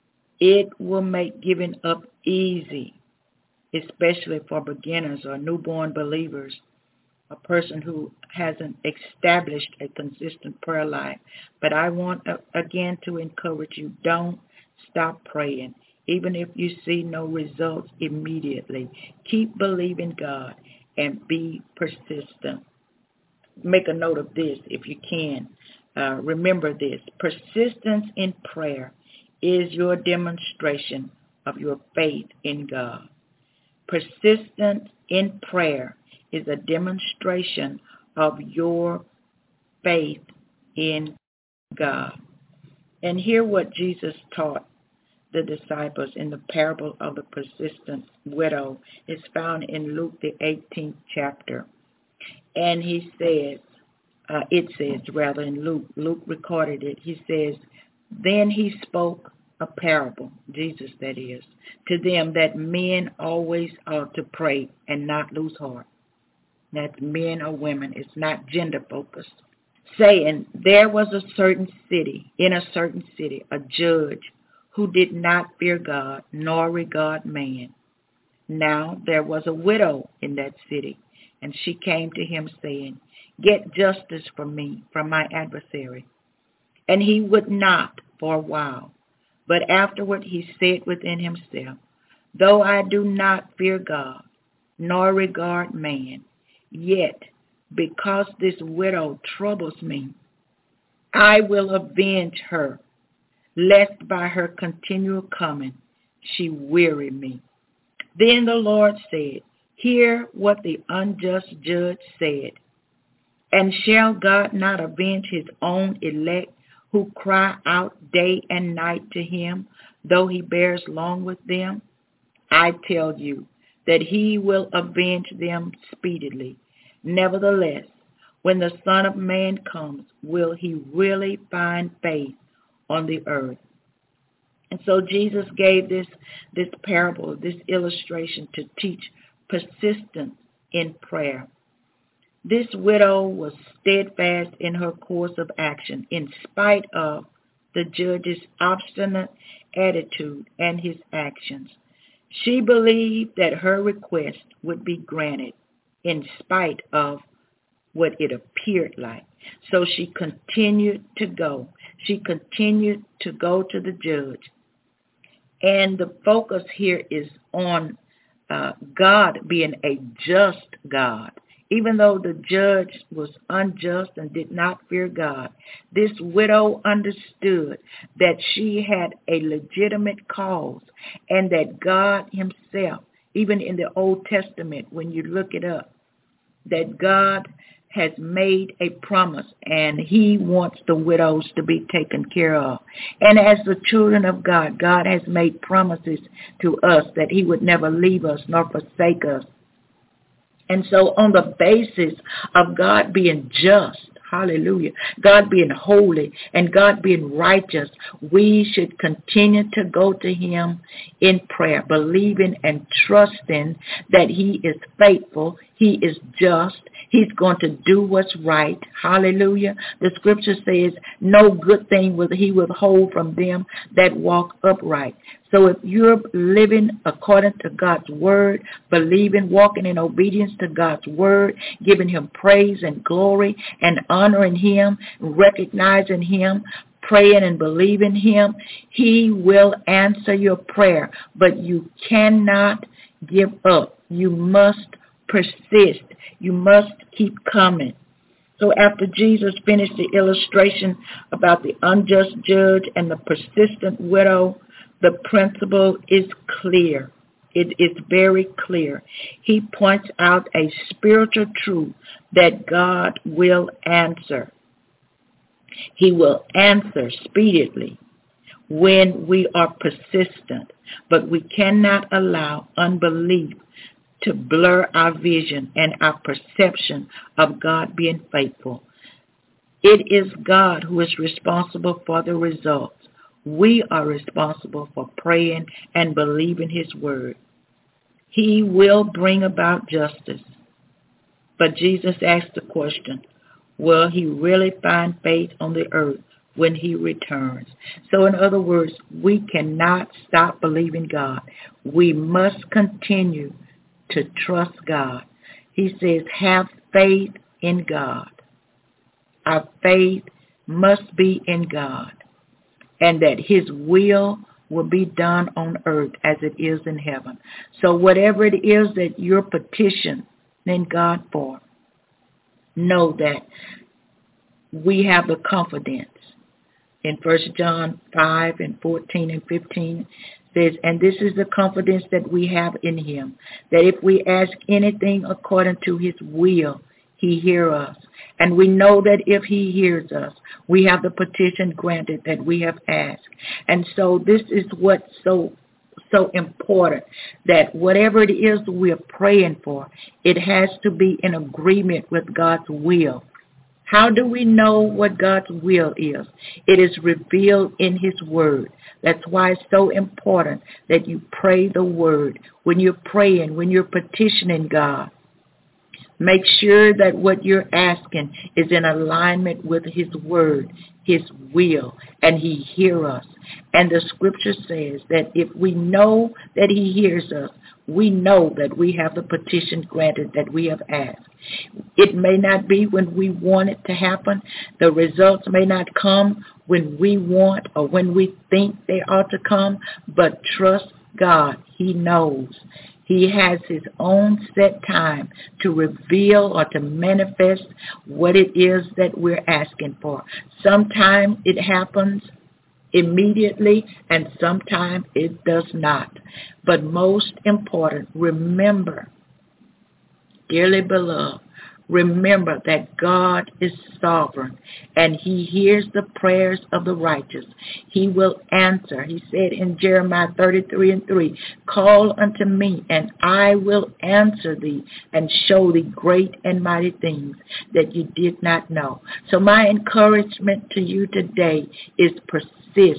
it will make giving up easy, especially for beginners or newborn believers, a person who hasn't established a consistent prayer life. But I want, uh, again, to encourage you, don't stop praying. Even if you see no results immediately, keep believing God and be persistent. Make a note of this if you can. Uh, remember this. Persistence in prayer is your demonstration of your faith in God. Persistence in prayer is a demonstration of your faith in God. And hear what Jesus taught the disciples in the parable of the persistent widow. Is found in Luke, the eighteenth chapter. And he says, uh, it says rather in Luke, Luke recorded it, he says, then he spoke a parable, Jesus that is, to them that men always ought to pray and not lose heart. That's men or women. It's not gender focused. Saying, there was a certain city, in a certain city, a judge who did not fear God nor regard man. Now there was a widow in that city, and she came to him saying, get justice for me from my adversary. And he would not for a while. But afterward he said within himself, though I do not fear God nor regard man, yet because this widow troubles me, I will avenge her, lest by her continual coming she weary me. Then the Lord said, hear what the unjust judge said. And shall God not avenge his own elect who cry out day and night to him, though he bears long with them? I tell you that he will avenge them speedily. Nevertheless, when the Son of Man comes, will he really find faith on the earth? And so Jesus gave this, this parable, this illustration to teach persistence in prayer. This widow was steadfast in her course of action in spite of the judge's obstinate attitude and his actions. She believed that her request would be granted in spite of what it appeared like. So she continued to go. She continued to go to the judge. And the focus here is on uh, God being a just God. Even though the judge was unjust and did not fear God, this widow understood that she had a legitimate cause and that God himself, even in the Old Testament, when you look it up, that God has made a promise and he wants the widows to be taken care of. And as the children of God, God has made promises to us that he would never leave us nor forsake us. And so on the basis of God being just, hallelujah, God being holy and God being righteous, we should continue to go to him in prayer, believing and trusting that he is faithful, he is just, he's going to do what's right. Hallelujah. The scripture says, no good thing will he withhold from them that walk upright. So if you're living according to God's word, believing, walking in obedience to God's word, giving him praise and glory and honoring him, recognizing him, praying and believing him, he will answer your prayer. But you cannot give up. You must persist. You must keep coming. So after Jesus finished the illustration about the unjust judge and the persistent widow, the principle is clear. It is very clear. He points out a spiritual truth that God will answer. He will answer speedily when we are persistent, but we cannot allow unbelief to blur our vision and our perception of God being faithful. It is God who is responsible for the results. We are responsible for praying and believing his word. He will bring about justice. But Jesus asked the question, will he really find faith on the earth when he returns? So in other words, we cannot stop believing God. We must continue to trust God. He says, have faith in God. Our faith must be in God, and that his will will be done on earth as it is in heaven. So whatever it is that you're petitioning God for, know that we have the confidence. In First John five and fourteen and fifteen says, and this is the confidence that we have in him, that if we ask anything according to his will, he hears us. And we know that if he hears us, we have the petition granted that we have asked. And so this is what's so so important, that whatever it is we're praying for, it has to be in agreement with God's will. How do we know what God's will is? It is revealed in his word. That's why it's so important that you pray the word. When you're praying, when you're petitioning God, make sure that what you're asking is in alignment with his word, his will, and he hears us. And the scripture says that if we know that he hears us, we know that we have the petition granted that we have asked. It may not be when we want it to happen. The results may not come when we want or when we think they ought to come, but trust God. He knows. He has his own set time to reveal or to manifest what it is that we're asking for. Sometimes it happens immediately, and sometimes it does not. But most important, remember, dearly beloved, remember that God is sovereign, and he hears the prayers of the righteous. He will answer. He said in Jeremiah thirty-three and three, call unto me, and I will answer thee, and show thee great and mighty things that you did not know. So my encouragement to you today is persist.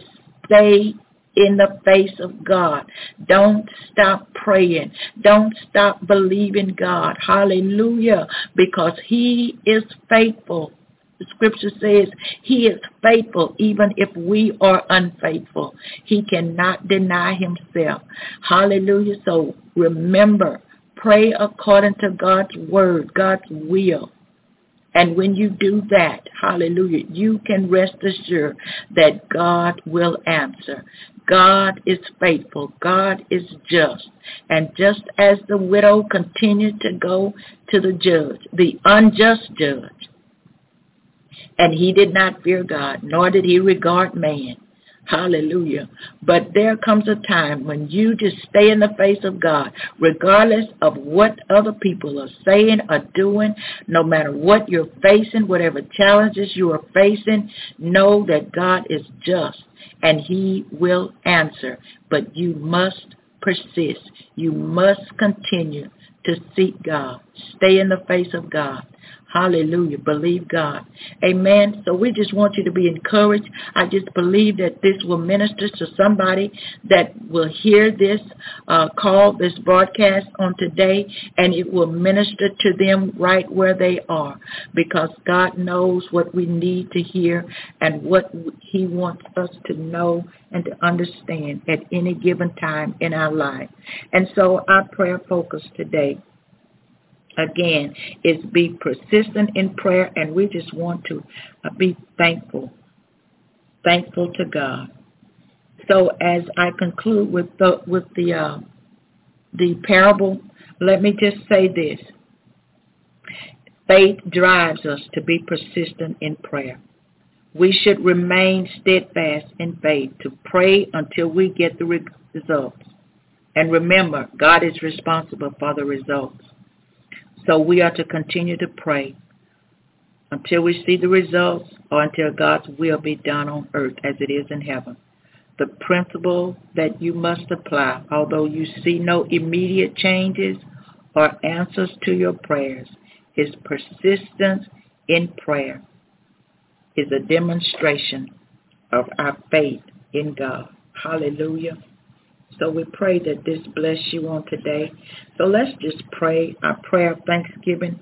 Stay in the face of God. Don't stop praying. Don't stop believing God. Hallelujah. Because he is faithful. The scripture says he is faithful even if we are unfaithful. He cannot deny himself. Hallelujah. So remember, pray according to God's word, God's will. And when you do that, hallelujah, you can rest assured that God will answer. God is faithful. God is just. And just as the widow continued to go to the judge, the unjust judge, and he did not fear God, nor did he regard man. Hallelujah. But there comes a time when you just stay in the face of God, regardless of what other people are saying or doing, no matter what you're facing, whatever challenges you are facing, know that God is just and he will answer. But you must persist. You must continue to seek God. Stay in the face of God. Hallelujah. Believe God. Amen. So we just want you to be encouraged. I just believe that this will minister to somebody that will hear this uh, call, this broadcast on today, and it will minister to them right where they are, because God knows what we need to hear and what he wants us to know and to understand at any given time in our life. And so our prayer focus today, again, is be persistent in prayer, and we just want to uh, be thankful, thankful to God. So as I conclude with the with the uh, the parable, let me just say this: faith drives us to be persistent in prayer. We should remain steadfast in faith to pray until we get the results. And remember, God is responsible for the results. So we are to continue to pray until we see the results or until God's will be done on earth as it is in heaven. The principle that you must apply, although you see no immediate changes or answers to your prayers, is persistence in prayer, is a demonstration of our faith in God. Hallelujah. So we pray that this bless you on today. So let's just pray our prayer of thanksgiving.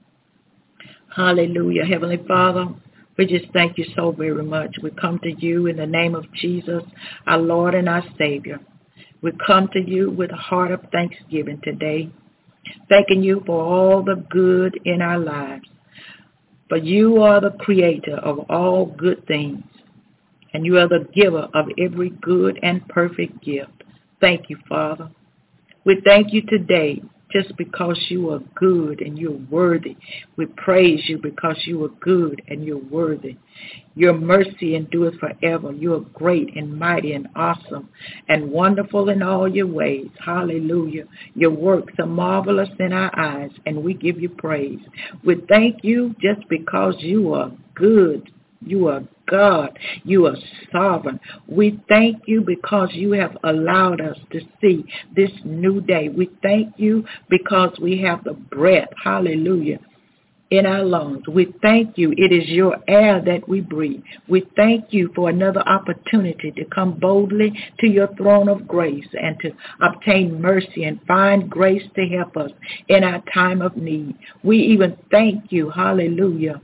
Hallelujah. Heavenly Father, we just thank you so very much. We come to you in the name of Jesus, our Lord and our Savior. We come to you with a heart of thanksgiving today, thanking you for all the good in our lives. For you are the creator of all good things, and you are the giver of every good and perfect gift. Thank you, Father. We thank you today just because you are good and you're worthy. We praise you because you are good and you're worthy. Your mercy endures forever. You are great and mighty and awesome and wonderful in all your ways. Hallelujah. Your works are marvelous in our eyes, and we give you praise. We thank you just because you are good. You are God. You are sovereign. We thank you because you have allowed us to see this new day. We thank you because we have the breath, hallelujah, in our lungs. We thank you. It is your air that we breathe. We thank you for another opportunity to come boldly to your throne of grace and to obtain mercy and find grace to help us in our time of need. We even thank you, hallelujah.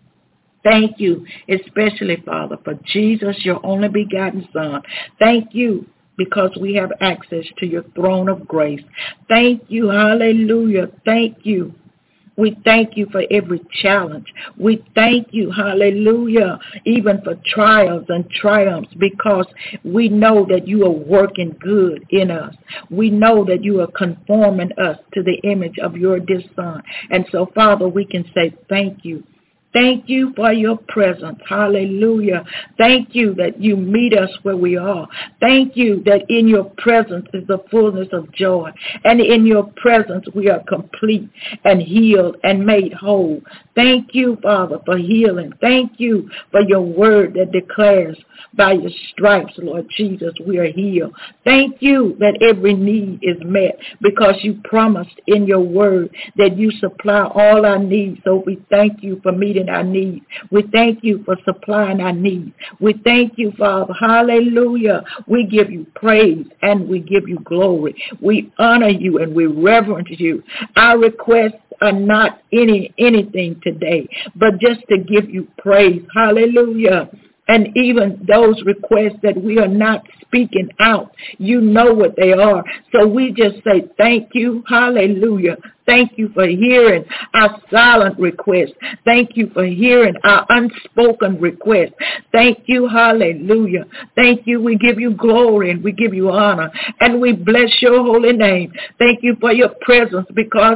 Thank you, especially, Father, for Jesus, your only begotten Son. Thank you because we have access to your throne of grace. Thank you, hallelujah. Thank you. We thank you for every challenge. We thank you, hallelujah, even for trials and triumphs, because we know that you are working good in us. We know that you are conforming us to the image of your dear Son. And so, Father, we can say thank you. Thank you for your presence. Hallelujah. Thank you that you meet us where we are. Thank you that in your presence is the fullness of joy. And in your presence we are complete and healed and made whole. Thank you, Father, for healing. Thank you for your word that declares by your stripes, Lord Jesus, we are healed. Thank you that every need is met because you promised in your word that you supply all our needs. So we thank you for meeting our needs. We thank you for supplying our needs. We thank you, Father. Hallelujah. We give you praise and we give you glory. We honor you and we reverence you. Our requests are not any anything today, but just to give you praise. Hallelujah. And even those requests that we are not speaking out, you know what they are. So we just say thank you. Hallelujah. Thank you for hearing our silent requests. Thank you for hearing our unspoken requests. Thank you. Hallelujah. Thank you. We give you glory and we give you honor. And we bless your holy name. Thank you for your presence, because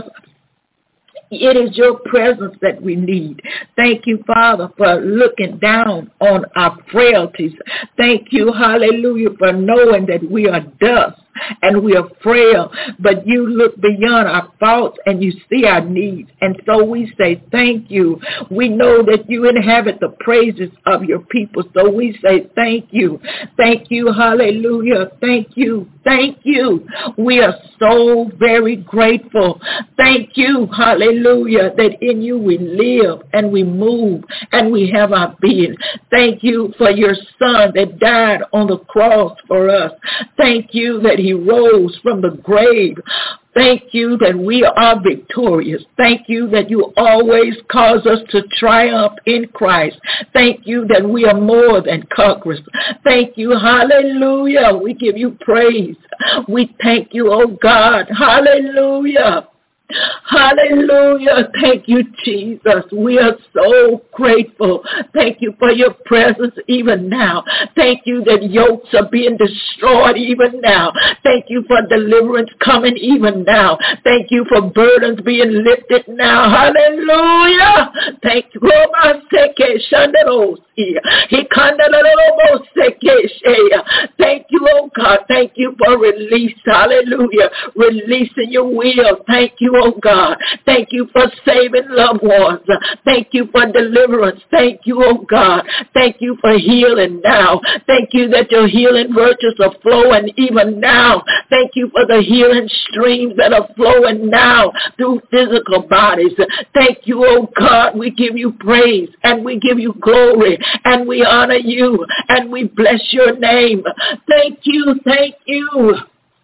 it is your presence that we need. Thank you, Father, for looking down on our frailties. Thank you, hallelujah, for knowing that we are dust and we are frail, but you look beyond our faults and you see our needs. And so we say thank you. We know that you inhabit the praises of your people. So we say thank you. Thank you, hallelujah. Thank you. Thank you. We are so very grateful. Thank you, hallelujah, that in you we live and we move and we have our being. Thank you for your Son that died on the cross for us. Thank you that he rose from the grave. Thank you that we are victorious. Thank you that you always cause us to triumph in Christ. Thank you that we are more than conquerors. Thank you. Hallelujah. We give you praise. We thank you, oh God. Hallelujah. Hallelujah. Thank you, Jesus. We are so grateful. Thank you for your presence even now. Thank you that yokes are being destroyed even now. Thank you for deliverance coming even now. Thank you for burdens being lifted now. Hallelujah. Thank you. Thank you, oh God. Thank you for release. Hallelujah. Releasing your will. Thank you, oh God. Thank you for saving loved ones. Thank you for deliverance. Thank you, oh God. Thank you for healing now. Thank you that your healing virtues are flowing even now. Thank you for the healing streams that are flowing now through physical bodies. Thank you, oh God. We give you praise and we give you glory and we honor you and we bless your name. Thank you, thank you.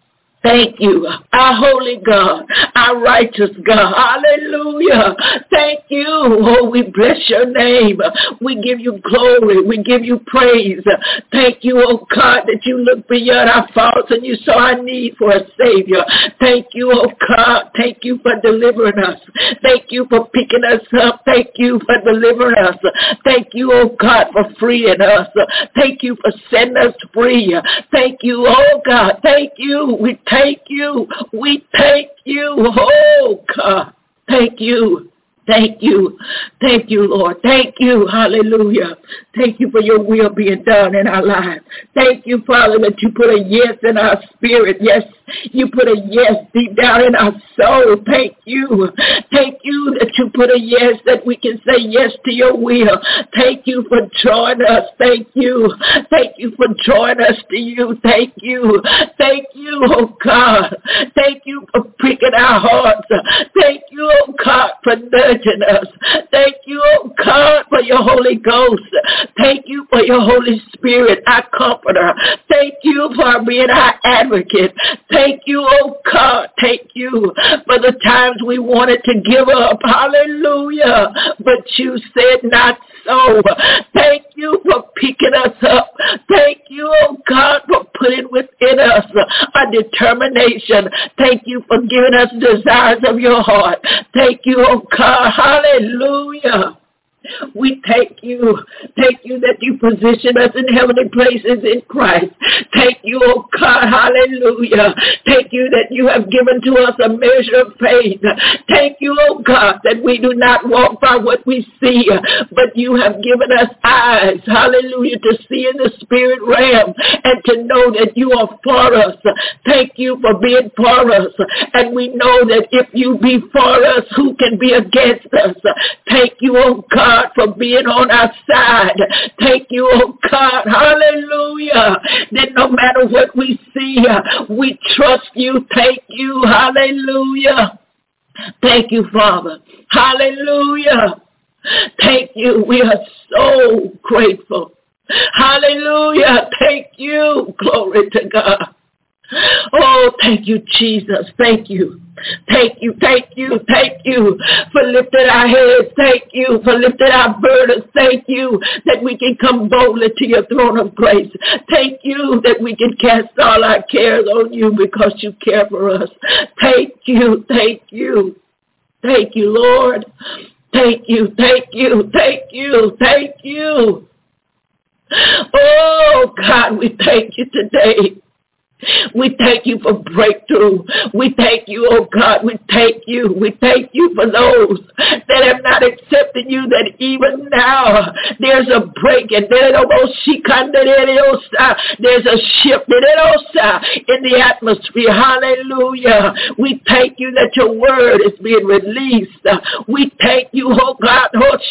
Thank you, our holy God, our righteous God. Hallelujah. Thank you. Oh, we bless your name. We give you glory. We give you praise. Thank you, oh God, that you look beyond our faults and you saw our need for a Savior. Thank you, oh God. Thank you for delivering us. Thank you for picking us up. Thank you for delivering us. Thank you, oh God, for freeing us. Thank you for setting us free. Thank you, oh God. Thank you. We Thank you. We thank you. Oh, God. Thank you. Thank you. Thank you, Lord. Thank you. Hallelujah. Thank you for your will being done in our lives. Thank you, Father, that you put a yes in our spirit. Yes, you put a yes deep down in our soul. Thank you. Thank you that you put a yes, that we can say yes to your will. Thank you for drawing us. Thank you. Thank you for drawing us to you. Thank you. Thank you, oh God. Thank you for pricking our hearts. Thank you, oh God, for nudging us. Thank you, oh God, for your Holy Ghost. Thank you for your Holy Spirit, our comforter. Thank you for being our advocate. Thank you, oh God. Thank you for the times we wanted to give up. Hallelujah. But you said not so. Thank you for picking us up. Thank you, oh God, for putting within us a determination. Thank you for giving us desires of your heart. Thank you, oh God. Hallelujah. We thank you. Thank you that you position us in heavenly places in Christ. Thank you, oh God. Hallelujah. Thank you that you have given to us a measure of faith. Thank you, oh God, that we do not walk by what we see, but you have given us eyes, hallelujah, to see in the spirit realm and to know that you are for us. Thank you for being for us. And we know that if you be for us, who can be against us? Thank you, oh God, for being on our side. Thank you, oh God, hallelujah, that no matter what we see, we trust you. Thank you, hallelujah. Thank you, Father, hallelujah. Thank you, we are so grateful. Hallelujah, thank you, glory to God. Oh, thank you, Jesus. Thank you. Thank you, thank you, thank you for lifting our heads. Thank you for lifting our burdens. Thank you that we can come boldly to your throne of grace. Thank you that we can cast all our cares on you because you care for us. Thank you, thank you. Thank you, Lord. Thank you, thank you, thank you, thank you. Oh, God, we thank you today. We thank you for breakthrough. We thank you, oh God. We thank you. We thank you for those that have not accepted you, that even now there's a break and there's a shift in the atmosphere. Hallelujah. We thank you that your word is being released. We thank you, oh God.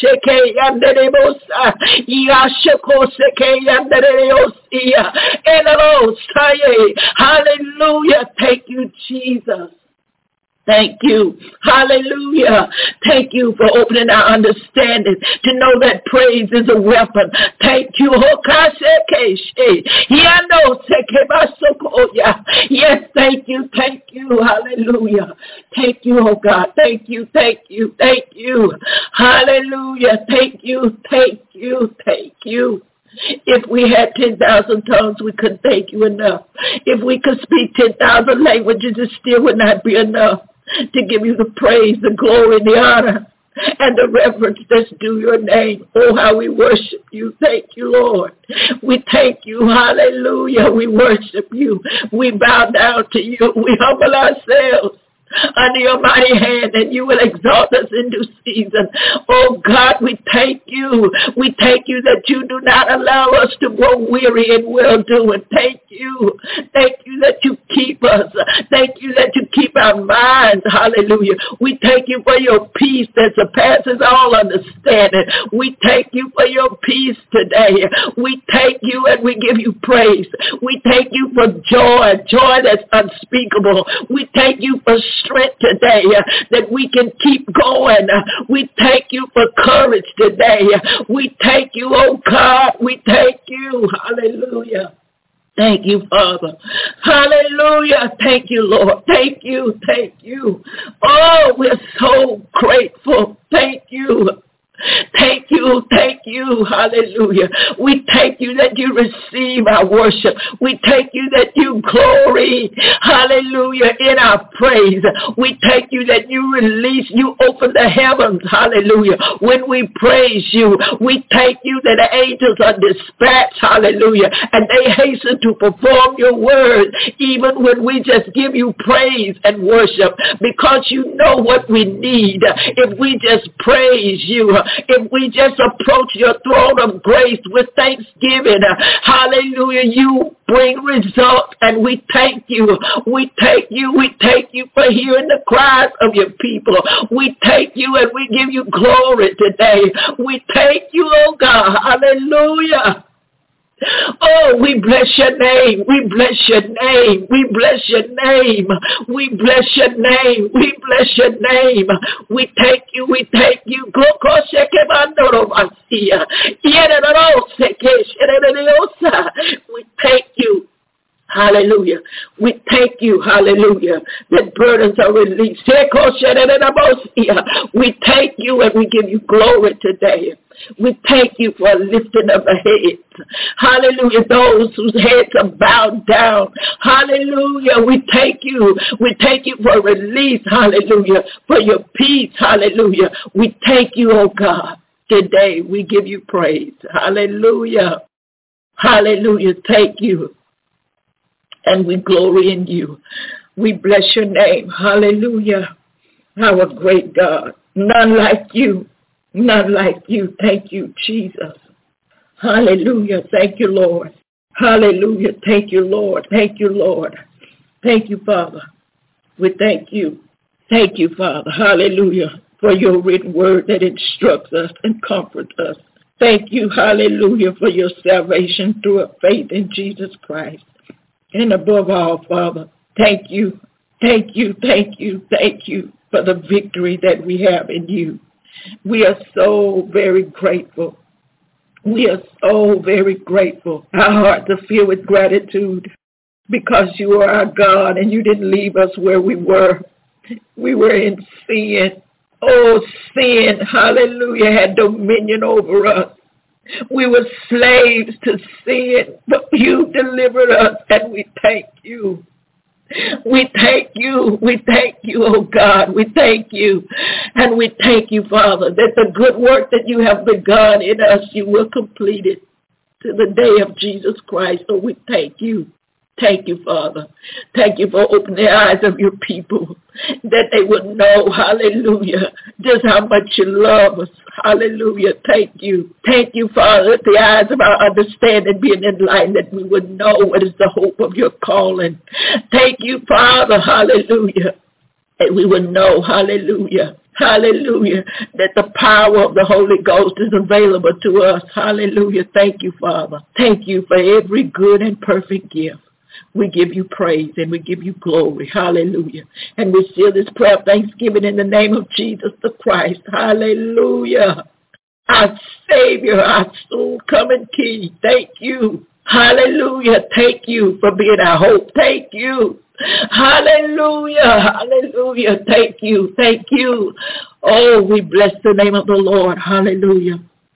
Hallelujah. Thank you, Jesus. Thank you. Hallelujah. Thank you for opening our understanding to know that praise is a weapon. Thank you. Yes, thank you. Thank you. Hallelujah. Thank you, oh God. Thank you. Thank you. Thank you. Hallelujah. Thank you. Thank you. Thank you. If we had ten thousand tongues, we couldn't thank you enough. If we could speak ten thousand languages, it still would not be enough to give you the praise, the glory, the honor, and the reverence that's due your name. Oh, how we worship you. Thank you, Lord. We thank you. Hallelujah. We worship you. We bow down to you. We humble ourselves. under your mighty hand, and you will exalt us in due season. Oh God, we thank you. We thank you that you do not allow us to grow weary in well-doing. Thank you. Thank you that you keep us. Thank you that you keep our minds. Hallelujah. We thank you for your peace that surpasses all understanding. We thank you for your peace today. We thank you and we give you praise. We thank you for joy, joy that's unspeakable. We thank you for strength today, uh, that we can keep going. Uh, we thank you for courage today. Uh, we thank you, oh God. We thank you. Hallelujah. Thank you, Father. Hallelujah. Thank you, Lord. Thank you. Thank you. Oh, we're so grateful. Thank you. Thank you, thank you, hallelujah. We thank you that you receive our worship. We thank you that you glory, hallelujah, in our praise. We thank you that you release, you open the heavens, hallelujah. When we praise you, we thank you that the angels are dispatched, hallelujah, and they hasten to perform your word, even when we just give you praise and worship, because you know what we need. If we just praise you, if we just approach your throne of grace with thanksgiving, hallelujah, you bring results, and we thank you. We thank you. We thank you for hearing the cries of your people. We thank you and we give you glory today. We thank you, oh God. Hallelujah. Oh, we bless your name. We bless your name. We bless your name. We bless your name. We bless your name. We thank you. We thank you. We thank you. Hallelujah. We thank you, hallelujah, that burdens are released. We thank you and we give you glory today. We thank you for lifting up the heads. Hallelujah. Those whose heads are bowed down. Hallelujah. We thank you. We thank you for release. Hallelujah. For your peace. Hallelujah. We thank you, oh God. Today we give you praise. Hallelujah. Hallelujah. Thank you. And we glory in you. We bless your name. Hallelujah. Our great God. None like you. None like you. Thank you, Jesus. Hallelujah. Thank you, Lord. Hallelujah. Thank you, Lord. Thank you, Lord. Thank you, Father. We thank you. Thank you, Father. Hallelujah. For your written word that instructs us and comforts us. Thank you, hallelujah, for your salvation through a faith in Jesus Christ. And above all, Father, thank you, thank you, thank you, thank you for the victory that we have in you. We are so very grateful. We are so very grateful. Our hearts are filled with gratitude because you are our God and you didn't leave us where we were. We were in sin. Oh, sin, hallelujah, had dominion over us. We were slaves to sin, but you delivered us, and we thank you. We thank you. We thank you, oh God. We thank you. And we thank you, Father, that the good work that you have begun in us, you will complete it to the day of Jesus Christ. So we thank you. Thank you, Father. Thank you for opening the eyes of your people, that they would know, hallelujah, just how much you love us. Hallelujah. Thank you. Thank you, Father, that the eyes of our understanding being enlightened, that we would know what is the hope of your calling. Thank you, Father. Hallelujah. That we would know, hallelujah, hallelujah, that the power of the Holy Ghost is available to us. Hallelujah. Thank you, Father. Thank you for every good and perfect gift. We give you praise and we give you glory. Hallelujah. And we seal this prayer of thanksgiving in the name of Jesus the Christ. Hallelujah. Our Savior, our soul coming King. Thank you. Hallelujah. Thank you for being our hope. Thank you. Hallelujah. Hallelujah. Thank you. Thank you. Oh, we bless the name of the Lord. Hallelujah.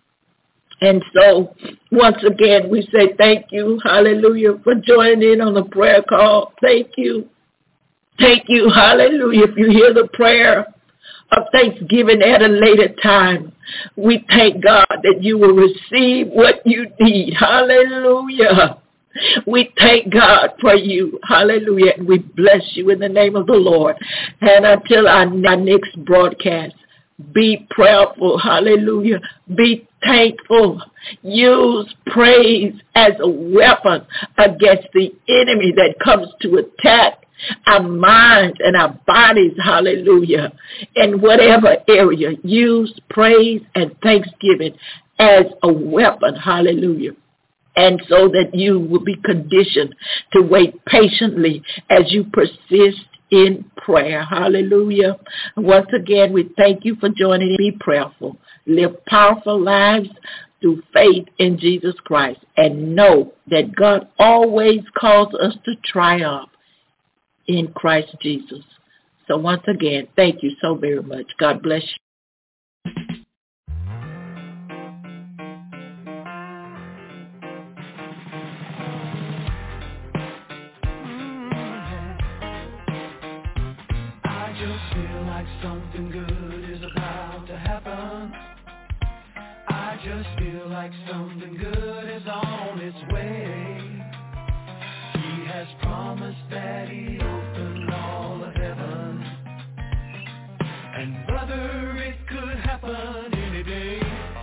And so, once again, we say thank you, hallelujah, for joining in on the prayer call. Thank you. Thank you, hallelujah. If you hear the prayer of thanksgiving at a later time, we thank God that you will receive what you need. Hallelujah. We thank God for you. Hallelujah. And we bless you in the name of the Lord. And until our, our next broadcast, be prayerful. Hallelujah. Be thankful. Use praise as a weapon against the enemy that comes to attack our minds and our bodies. Hallelujah. In whatever area, use praise and thanksgiving as a weapon. Hallelujah. And so that you will be conditioned to wait patiently as you persist in prayer. Hallelujah. Once again, we thank you for joining. Be prayerful. Live powerful lives through faith in Jesus Christ. And know that God always calls us to triumph in Christ Jesus. So once again, thank you so very much. God bless you. Something good is about to happen. I just feel like something good is on its way. He has promised that he'd open all of heaven. And brother, it could happen any day.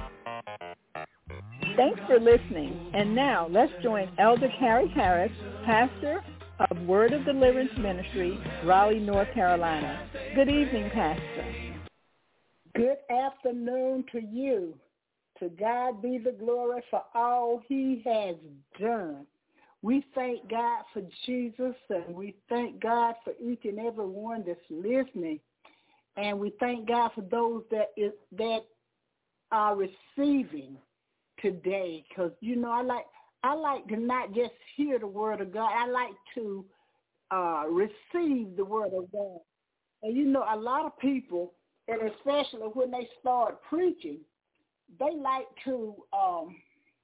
Thanks for listening. And now let's join Elder Carrie Harris, pastor of Word of Deliverance Ministry, Raleigh, North Carolina. Good evening, Pastor. Good afternoon to you. To God be the glory for all he has done. We thank God for Jesus, and we thank God for each and every one that's listening. And we thank God for those that is that are receiving today. Because, you know, I like I like to not just hear the word of God. I like to uh, receive the word of God. And, you know, a lot of people, and especially when they start preaching, they like to um,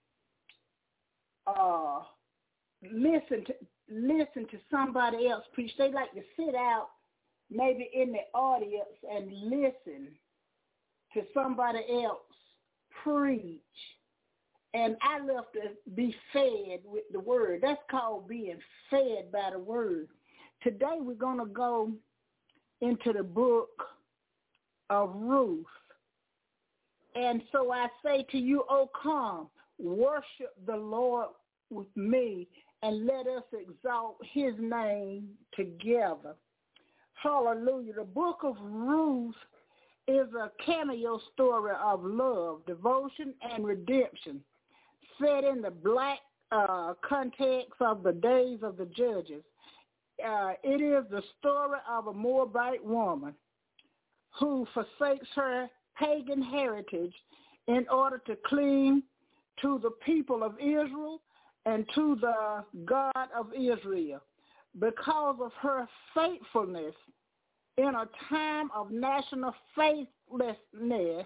uh, listen to listen to somebody else preach. They like to sit out maybe in the audience and listen to somebody else preach. And I love to be fed with the word. That's called being fed by the word. Today we're going to go into the book of Ruth. And so I say to you, oh, come, worship the Lord with me, and let us exalt his name together. Hallelujah. The book of Ruth is a cameo story of love, devotion, and redemption, set in the black uh, context of the days of the judges. Uh, it is the story of a Moabite woman who forsakes her pagan heritage in order to cling to the people of Israel and to the God of Israel. Because of her faithfulness in a time of national faithlessness,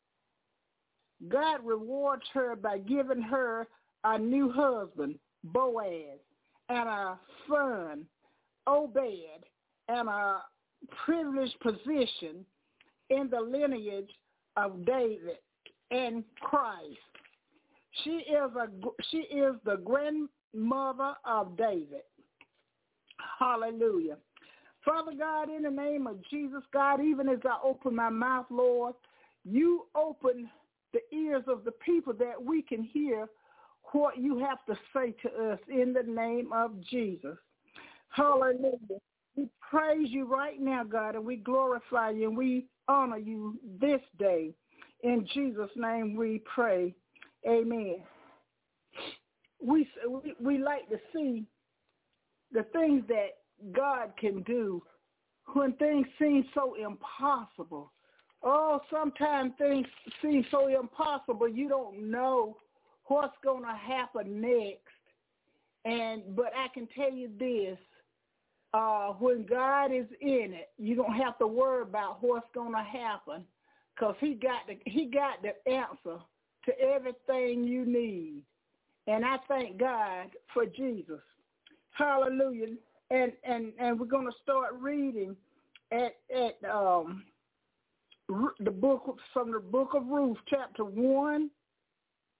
God rewards her by giving her a new husband, Boaz, and a son, Obed, and a privileged position in the lineage of David and Christ. She is a she is the grandmother of David. Hallelujah. Father God, in the name of Jesus, God, even as I open my mouth, Lord, you open the ears of the people that we can hear what you have to say to us in the name of Jesus. Hallelujah. We praise you right now, God, and we glorify you and we honor you this day. In Jesus' name we pray. Amen. We, we, we like to see the things that God can do when things seem so impossible. Oh, sometimes things seem so impossible you don't know what's going to happen next. And but I can tell you this, uh, when God is in it, you don't have to worry about what's going to happen, because he got the he got the answer to everything you need. And I thank God for Jesus. Hallelujah. And and, and we're going to start reading at at um, the book from the book of Ruth, chapter one,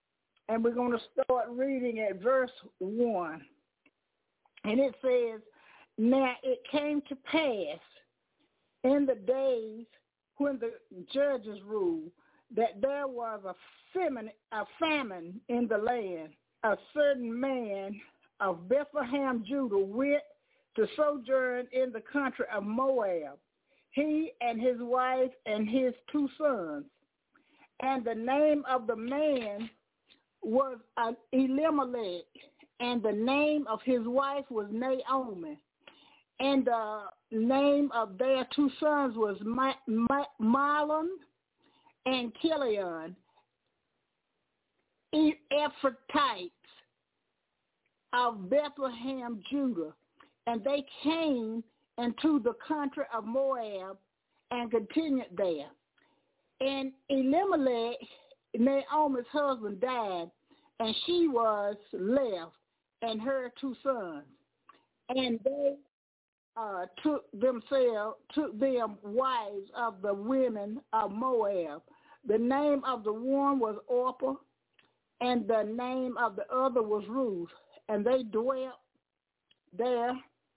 and we're going to start reading at verse one. And it says, now it came to pass in the days when the judges ruled that there was a famine, a famine in the land. A certain man of Bethlehem, Judah, went to sojourn in the country of Moab, he and his wife and his two sons. And the name of the man was uh, Elimelech, and the name of his wife was Naomi, and the name of their two sons was Ma- Ma- Mahlon and Chilion, Ephrathites of Bethlehem, Judah. And they came into the country of Moab and continued there. And Elimelech, Naomi's husband, died, and she was left, and her two sons. And they uh, took themselves, took them wives of the women of Moab. The name of the one was Orpah, and the name of the other was Ruth. And they dwelt there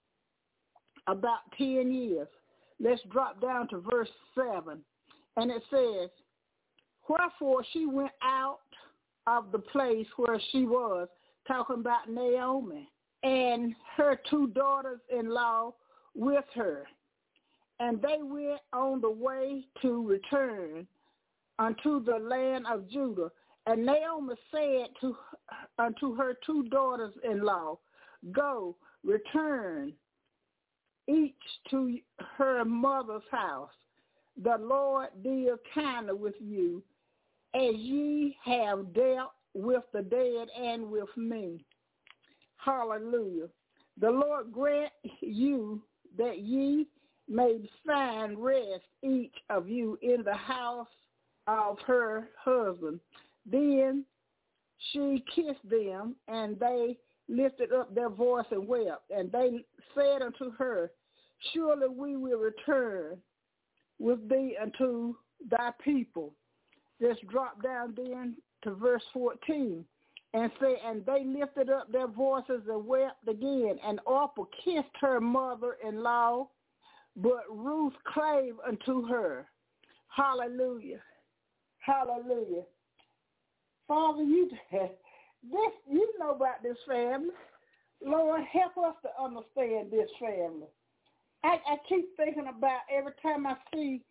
about ten years. Let's drop down to verse seven. And it says, wherefore she went out of the place where she was, talking about Naomi, and her two daughters-in-law with her. And they went on the way to return unto the land of Judah. And Naomi said to unto her two daughters-in-law, go, return, each to her mother's house. The Lord deal kindly with you, as ye have dealt with the dead and with me. Hallelujah. The Lord grant you that ye may find rest, each of you, in the house of her husband. Then she kissed them, and they lifted up their voice and wept. And they said unto her, surely we will return with thee unto thy people. Let's drop down then to verse fourteen. And say, and they lifted up their voices and wept again. And Orpah kissed her mother-in-law, but Ruth clave unto her. Hallelujah. Hallelujah. Father, you this you know about this family. Lord, help us to understand this family. I, I keep thinking about every time I see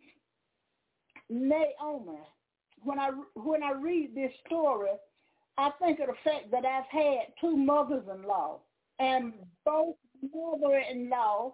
Naomi, when I when I read this story, I think of the fact that I've had two mothers-in-law, and both mother-in-law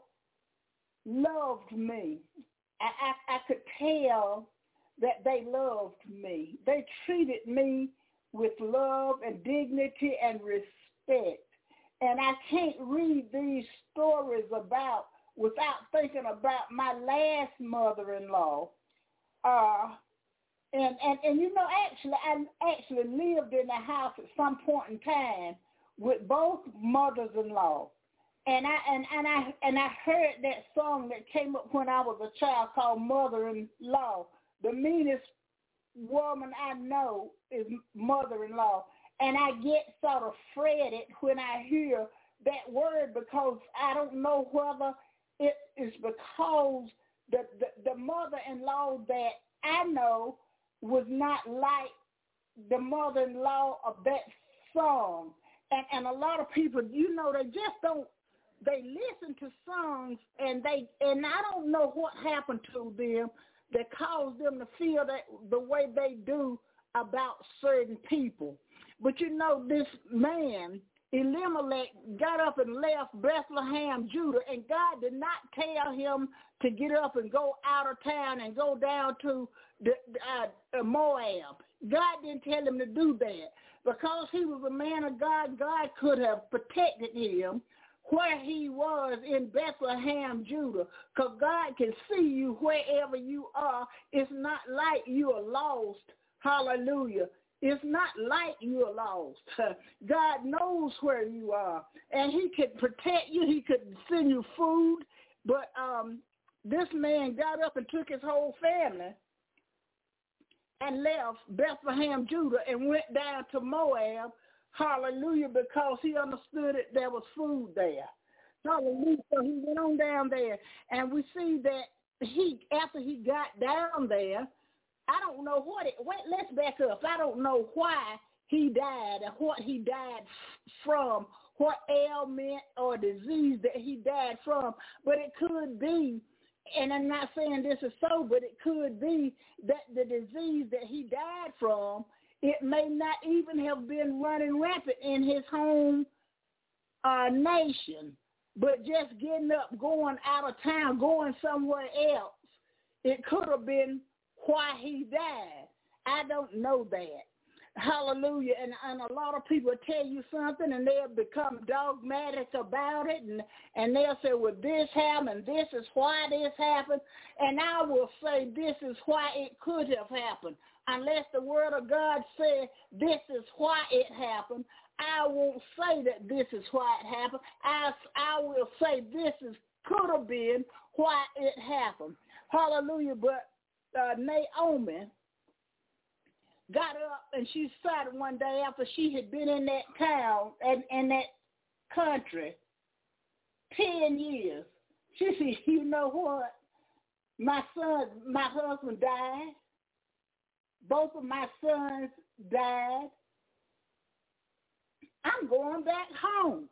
loved me. I, I, I could tell that they loved me. They treated me with love and dignity and respect. And I can't read these stories about without thinking about my last mother-in-law. Uh, and, and, and, you know, actually, I actually lived in a house at some point in time with both mothers-in-law. And I, and, and, I, and I heard that song that came up when I was a child called Mother-in-Law. The meanest woman I know is mother-in-law. And I get sort of fretted when I hear that word, because I don't know whether it is because the, the, the mother-in-law that I know was not like the mother-in-law of that song. And, and a lot of people, you know, they just don't, they listen to songs, and they, and I don't know what happened to them that caused them to feel that the way they do about certain people. But you know, this man, Elimelech, got up and left Bethlehem, Judah, and God did not tell him to get up and go out of town and go down to the, uh, Moab. God didn't tell him to do that. Because he was a man of God, God could have protected him where he was in Bethlehem, Judah, because God can see you wherever you are. It's not like you are lost. Hallelujah. It's not like you are lost. God knows where you are, and he could protect you. He could send you food, but um, this man got up and took his whole family and left Bethlehem, Judah, and went down to Moab, hallelujah, because he understood that there was food there. Hallelujah. So he went on down there, and we see that he, after he got down there, I don't know what it, wait, let's back up. I don't know why he died and what he died from, what ailment or disease that he died from, but it could be, and I'm not saying this is so, but it could be that the disease that he died from, it may not even have been running rampant in his home uh, nation, but just getting up, going out of town, going somewhere else. It could have been why he died. I don't know that. Hallelujah. And, and a lot of people tell you something and they'll become dogmatic about it, and, and they'll say, well, this happened, this is why this happened. And I will say this is why it could have happened. Unless the word of God said this is why it happened, I won't say that this is why it happened. I, I will say this is could have been why it happened. Hallelujah. But uh, Naomi got up and she started one day after she had been in that town and in that country ten years. She said, you know what? My son, my husband died. Both of my sons died. I'm going back home.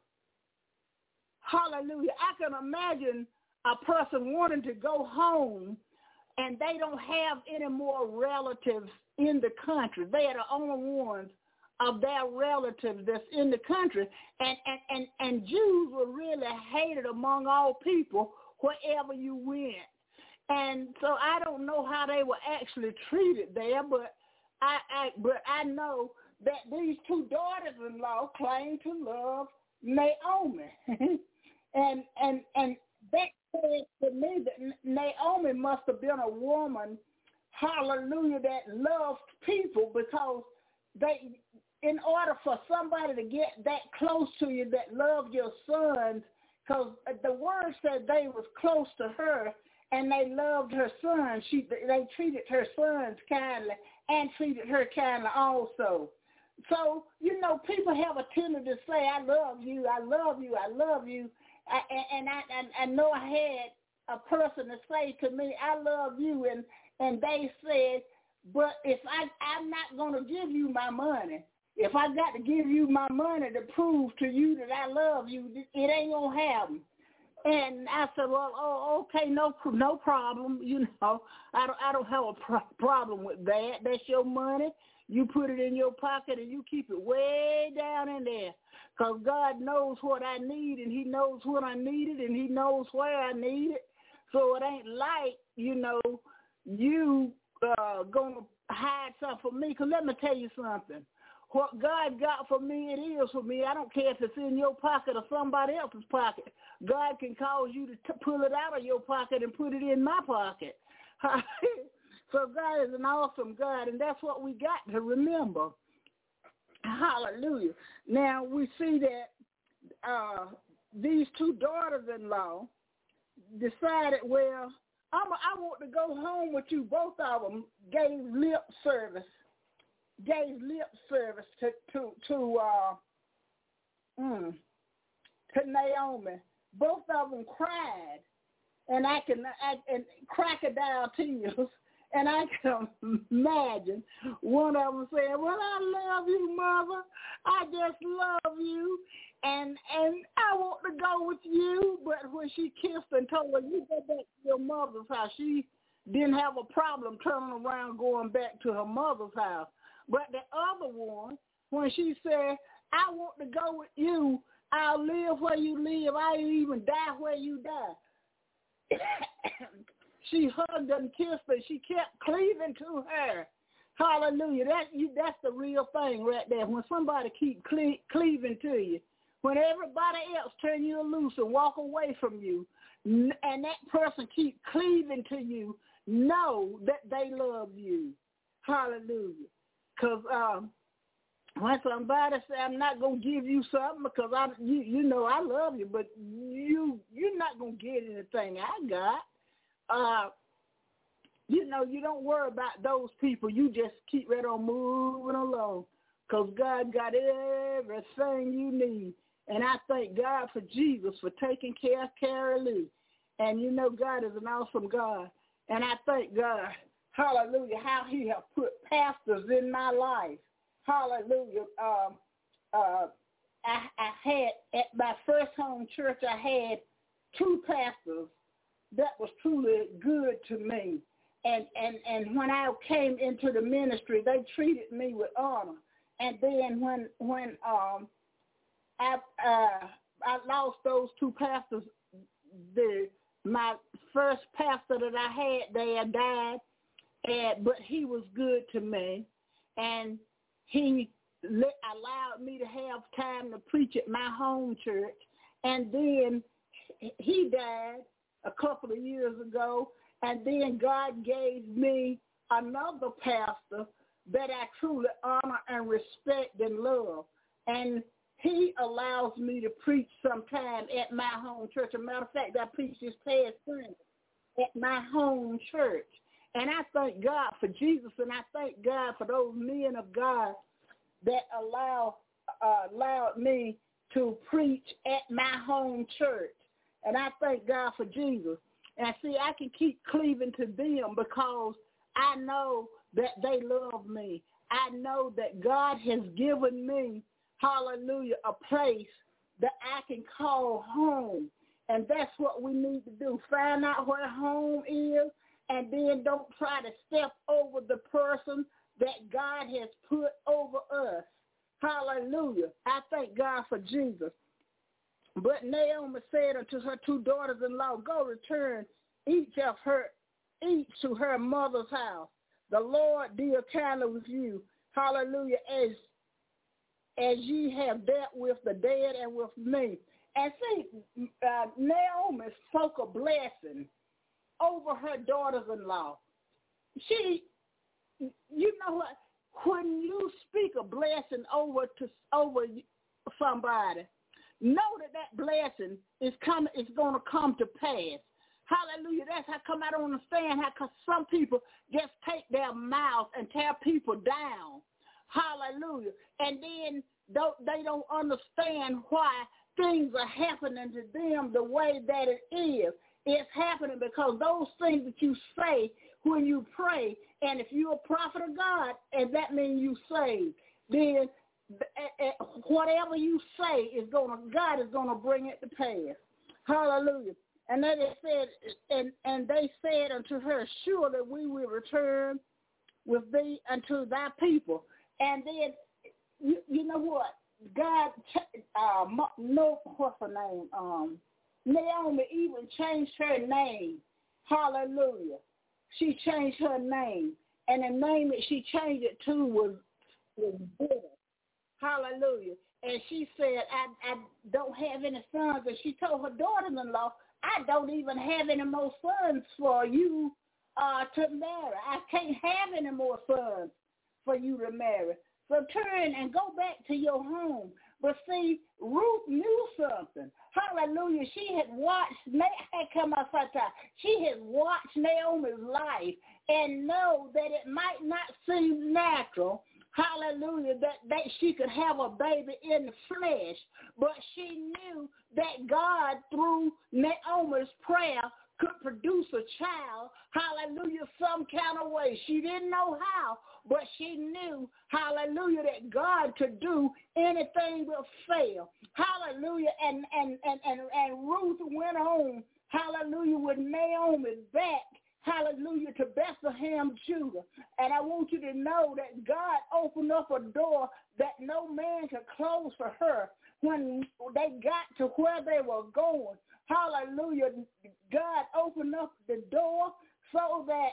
Hallelujah. I can imagine a person wanting to go home and they don't have any more relatives in the country. They are the only ones of their relatives that's in the country. And, and, and, and Jews were really hated among all people wherever you went. And so I don't know how they were actually treated there, but I, I but I know that these two daughters-in-law claim to love Naomi. and and and that says to me that Naomi must have been a woman, hallelujah, that loved people, because they, in order for somebody to get that close to you that loved your sons, because the word said they was close to her and they loved her sons. She, they treated her sons kindly and treated her kindly also. So, you know, people have a tendency to say, I love you, I love you, I love you. I, and I, I, I know I had a person to say to me, I love you, and, and they said, but if I, I'm not going to give you my money, if I got to give you my money to prove to you that I love you, it ain't going to happen. And I said, well, oh, okay, no, no problem. You know, I don't, I don't have a pro- problem with that. That's your money. You put it in your pocket and you keep it way down in there, because God knows what I need, and he knows what I needed, and he knows where I need it. So it ain't like, you know, you uh, going to hide something from me, because let me tell you something. What God got for me, it is for me. I don't care if it's in your pocket or somebody else's pocket. God can cause you to t- pull it out of your pocket and put it in my pocket. So God is an awesome God, and that's what we got to remember. Hallelujah. Now we see that uh, these two daughters-in-law decided, well, I'm a, I want to go home with you. Both of them gave lip service, gave lip service to to to uh, mm, to Naomi. Both of them cried, and I can I, and crocodile tears. And I can imagine one of them saying, well, I love you, Mother. I just love you. And and I want to go with you. But when she kissed and told her, you go back to your mother's house, she didn't have a problem turning around going back to her mother's house. But the other one, when she said, I want to go with you, I'll live where you live. I'll even die where you die. She hugged and kissed her. She kept cleaving to her. Hallelujah. That you, that's the real thing right there. When somebody keep cle- cleaving to you, when everybody else turn you loose and walk away from you, and that person keep cleaving to you, know that they love you. Hallelujah. Because um, when somebody say, I'm not going to give you something because I, you, you know I love you, but you, you're not going to get anything I got. Uh, you know, you don't worry about those people. You just keep right on moving along because God got everything you need. And I thank God for Jesus for taking care of Carrie Lee. And you know God is an awesome God. And I thank God, hallelujah, how he has put pastors in my life. Hallelujah. Um, uh, I, I had, at my first home church, I had two pastors that was truly good to me. And, and, and when I came into the ministry, they treated me with honor. And then when when um I uh, I lost those two pastors, the my first pastor that I had there died, and but he was good to me, and he let, allowed me to have time to preach at my home church. And then he died a couple of years ago, and then God gave me another pastor that I truly honor and respect and love. And he allows me to preach sometime at my home church. As a matter of fact, I preached this past Sunday at my home church. And I thank God for Jesus, and I thank God for those men of God that allow, uh, allowed me to preach at my home church. And I thank God for Jesus. And see, I can keep cleaving to them because I know that they love me. I know that God has given me, hallelujah, a place that I can call home. And that's what we need to do. Find out where home is, and then don't try to step over the person that God has put over us. Hallelujah. I thank God for Jesus. But Naomi said unto her two daughters-in-law, go return each of her, each to her mother's house. The Lord deal kindly with you, hallelujah, as as ye have dealt with the dead and with me. And see, uh, Naomi spoke a blessing over her daughters-in-law. She, you know what? When you speak a blessing over to over somebody, know that that blessing is coming. It's going to come to pass. Hallelujah. That's how come I don't understand how cause some people just take their mouth and tear people down. Hallelujah. And then don't, they don't understand why things are happening to them the way that it is. It's happening because those things that you say when you pray, and if you're a prophet of God, and that means you saved, then whatever you say is going to, God is going to bring it to pass. Hallelujah. And then they said, and, and they said unto her, surely we will return with thee unto thy people. And then, you, you know what? God, uh, no, what's her name? Um, Naomi even changed her name. Hallelujah. She changed her name. And the name that she changed it to was, was bitter. Hallelujah. And she said, I, I don't have any sons. And she told her daughters-in-law, I don't even have any more sons for you uh, to marry. I can't have any more sons for you to marry. So turn and go back to your home. But see, Ruth knew something. Hallelujah. She had watched, she had watched Naomi's life and know that it might not seem natural, hallelujah, that, that she could have a baby in the flesh. But she knew that God, through Naomi's prayer, could produce a child, hallelujah, some kind of way. She didn't know how, but she knew, hallelujah, that God could do anything but fail. Hallelujah. And and, and, and, and Ruth went on, hallelujah, with Naomi back, hallelujah, to Bethlehem, Judah. And I want you to know that God opened up a door that no man could close for her when they got to where they were going. Hallelujah. God opened up the door so that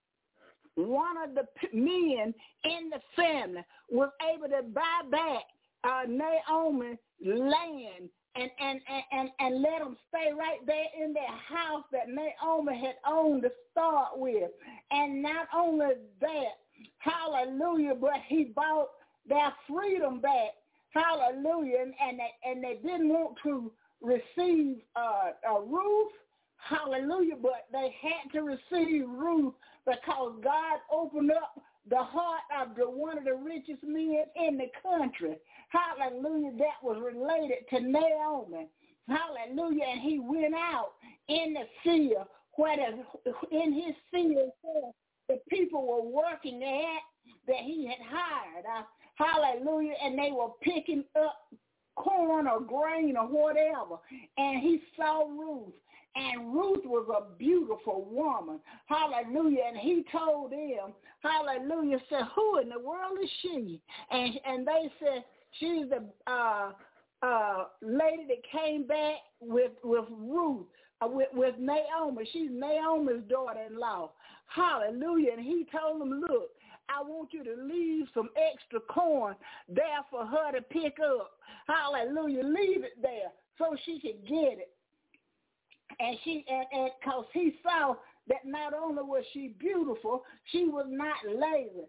one of the men in the family was able to buy back uh, Naomi's land and, and, and, and let them stay right there in that house that Naomi had owned to start with. And not only that, hallelujah, but he bought their freedom back. Hallelujah. And, and, they, and they didn't want to receive uh, a Ruth, hallelujah, but they had to receive Ruth because God opened up the heart of the one of the richest men in the country. Hallelujah. That was related to Naomi. Hallelujah. And he went out in the field where the, in his field where the people were working at that he had hired. Uh, hallelujah. And they were picking up corn or grain or whatever. And he saw Ruth. And Ruth was a beautiful woman. Hallelujah. And he told them, hallelujah, said, who in the world is she? And and they said, she's the uh, uh, lady that came back with, with Ruth, uh, with, with Naomi. She's Naomi's daughter-in-law. Hallelujah. And he told them, look, I want you to leave some extra corn there for her to pick up. Hallelujah. Leave it there so she could get it. And she, and, and cause he saw that not only was she beautiful, she was not lazy.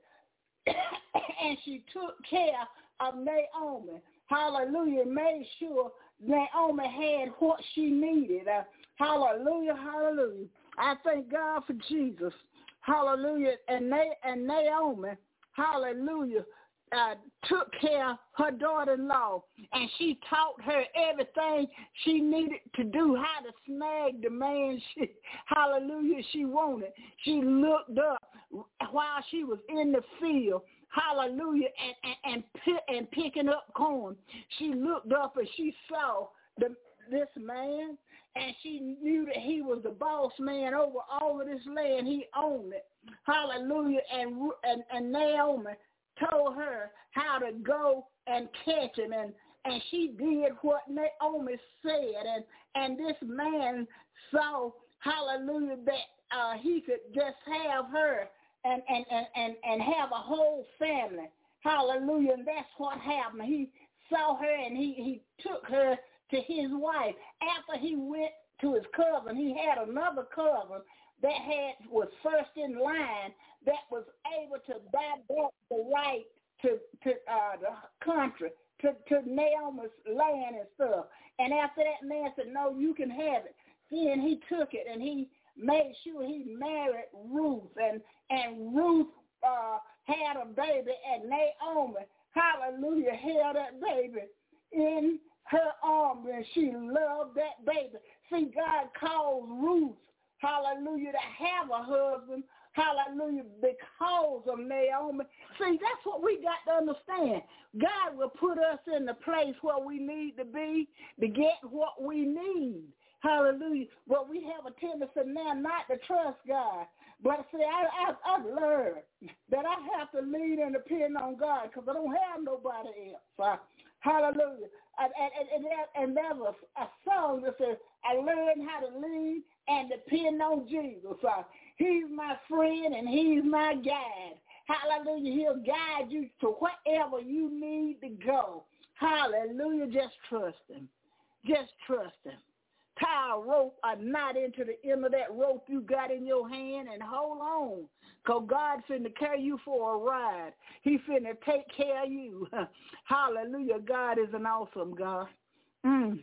And she took care of Naomi. Hallelujah. Made sure Naomi had what she needed. Uh, hallelujah. Hallelujah. I thank God for Jesus. Hallelujah. And, Na- and Naomi, hallelujah, Uh, took care of her daughter-in-law, and she taught her everything she needed to do, how to snag the man she, hallelujah, she wanted. She looked up while she was in the field, hallelujah, and, and, and, pick, and picking up corn. She looked up and she saw the, this man, and she knew that he was the boss man over all of this land. He owned it, hallelujah, and, and, and Naomi told her how to go and catch him, and, and she did what Naomi said, and, and this man saw, hallelujah, that uh, he could just have her and, and, and, and, and have a whole family, hallelujah, and that's what happened. He saw her, and he, he took her to his wife. After he went to his cousin, he had another cousin that had was first in line, that was able to buy back the right to to uh, the country, to, to Naomi's land and stuff. And after that man said, no, you can have it. Then he took it and he made sure he married Ruth. And, and Ruth uh, had a baby, and Naomi, hallelujah, held that baby in her arms, and she loved that baby. See, God calls Ruth, hallelujah, to have a husband, hallelujah, because of Naomi. See, that's what we got to understand. God will put us in the place where we need to be to get what we need. Hallelujah. But we have a tendency now not to trust God. But see, I, I, I've learned that I have to lean and depend on God because I don't have nobody else. Uh, hallelujah. And, and, and, and there's a, a song that says, I learned how to lean and depend on Jesus. Uh, he's my friend and he's my guide. Hallelujah. He'll guide you to wherever you need to go. Hallelujah. Just trust him. Just trust him. Tie a rope or knot into the end of that rope you got in your hand and hold on, because God finna carry you for a ride. He finna take care of you. Hallelujah. God is an awesome God. Mm.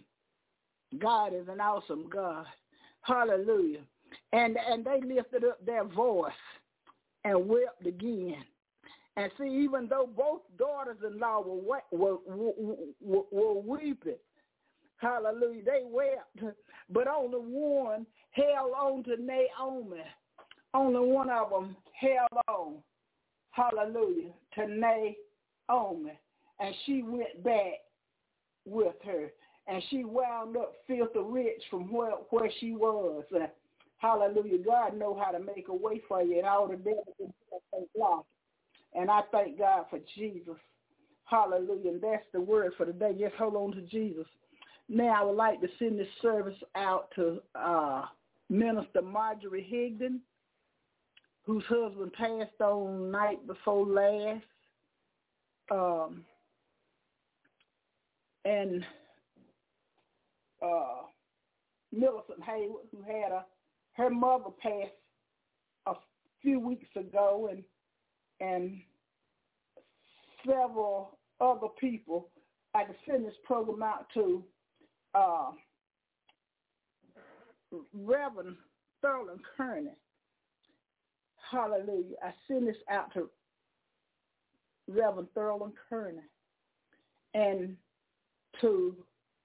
God is an awesome God. Hallelujah. And and they lifted up their voice and wept again. And see, even though both daughters-in-law were, were, were, were, were weeping, hallelujah, they wept, but only one held on to Naomi. Only one of them held on, hallelujah, to Naomi. And she went back with her. And she wound up filthy rich from where, where she was. Uh, hallelujah. God knows how to make a way for you, and all the devils in block. And I thank God for Jesus. Hallelujah. And that's the word for today. Just hold on to Jesus. Now I would like to send this service out to uh, Minister Marjorie Higdon, whose husband passed on night before last. Um, and uh, Millicent Hayward, who had a, her mother passed a few weeks ago, and and several other people. I can send this program out to uh, Reverend Sterling Kearney. hallelujah, I send this out to Reverend Thurland Kearney and to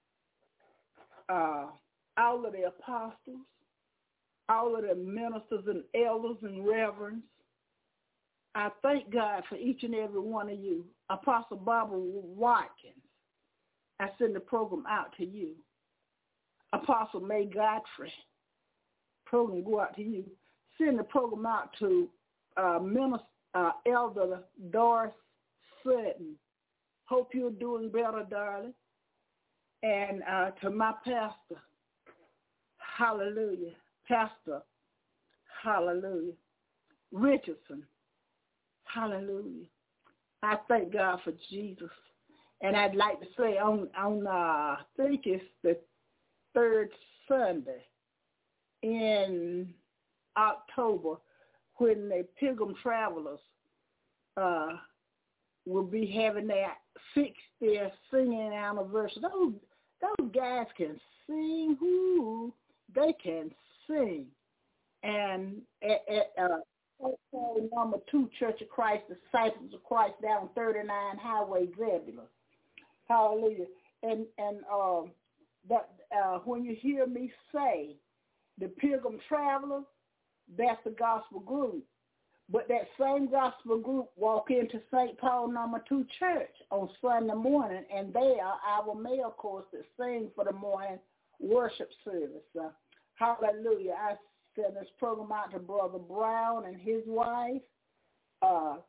uh, all of the apostles, all of the ministers and elders and reverends. I thank God for each and every one of you. Apostle Barbara Watkins, I send the program out to you. Apostle May Godfrey, program go out to you. Send the program out to uh, Minister, uh, Elder Doris Sutton. Hope you're doing better, darling. And uh, to my pastor, hallelujah, Pastor, hallelujah, Richardson, hallelujah. I thank God for Jesus. And I'd like to say on, on uh, I think it's the third Sunday in October, when the Pilgrim Travelers uh, will be having their sixtieth singing anniversary. Those, those guys can sing. Whoo, they can sing. And at, at uh, number two Church of Christ, Disciples of Christ, down thirty-nine Highway, Zebulon. Hallelujah. And and um, that uh, when you hear me say the Pilgrim Travelers, that's the gospel group. But that same gospel group walk into Saint Paul number two Church on Sunday morning, and they are our male chorus that sing for the morning worship service. Uh, hallelujah. I sent this program out to Brother Brown and his wife. Uh,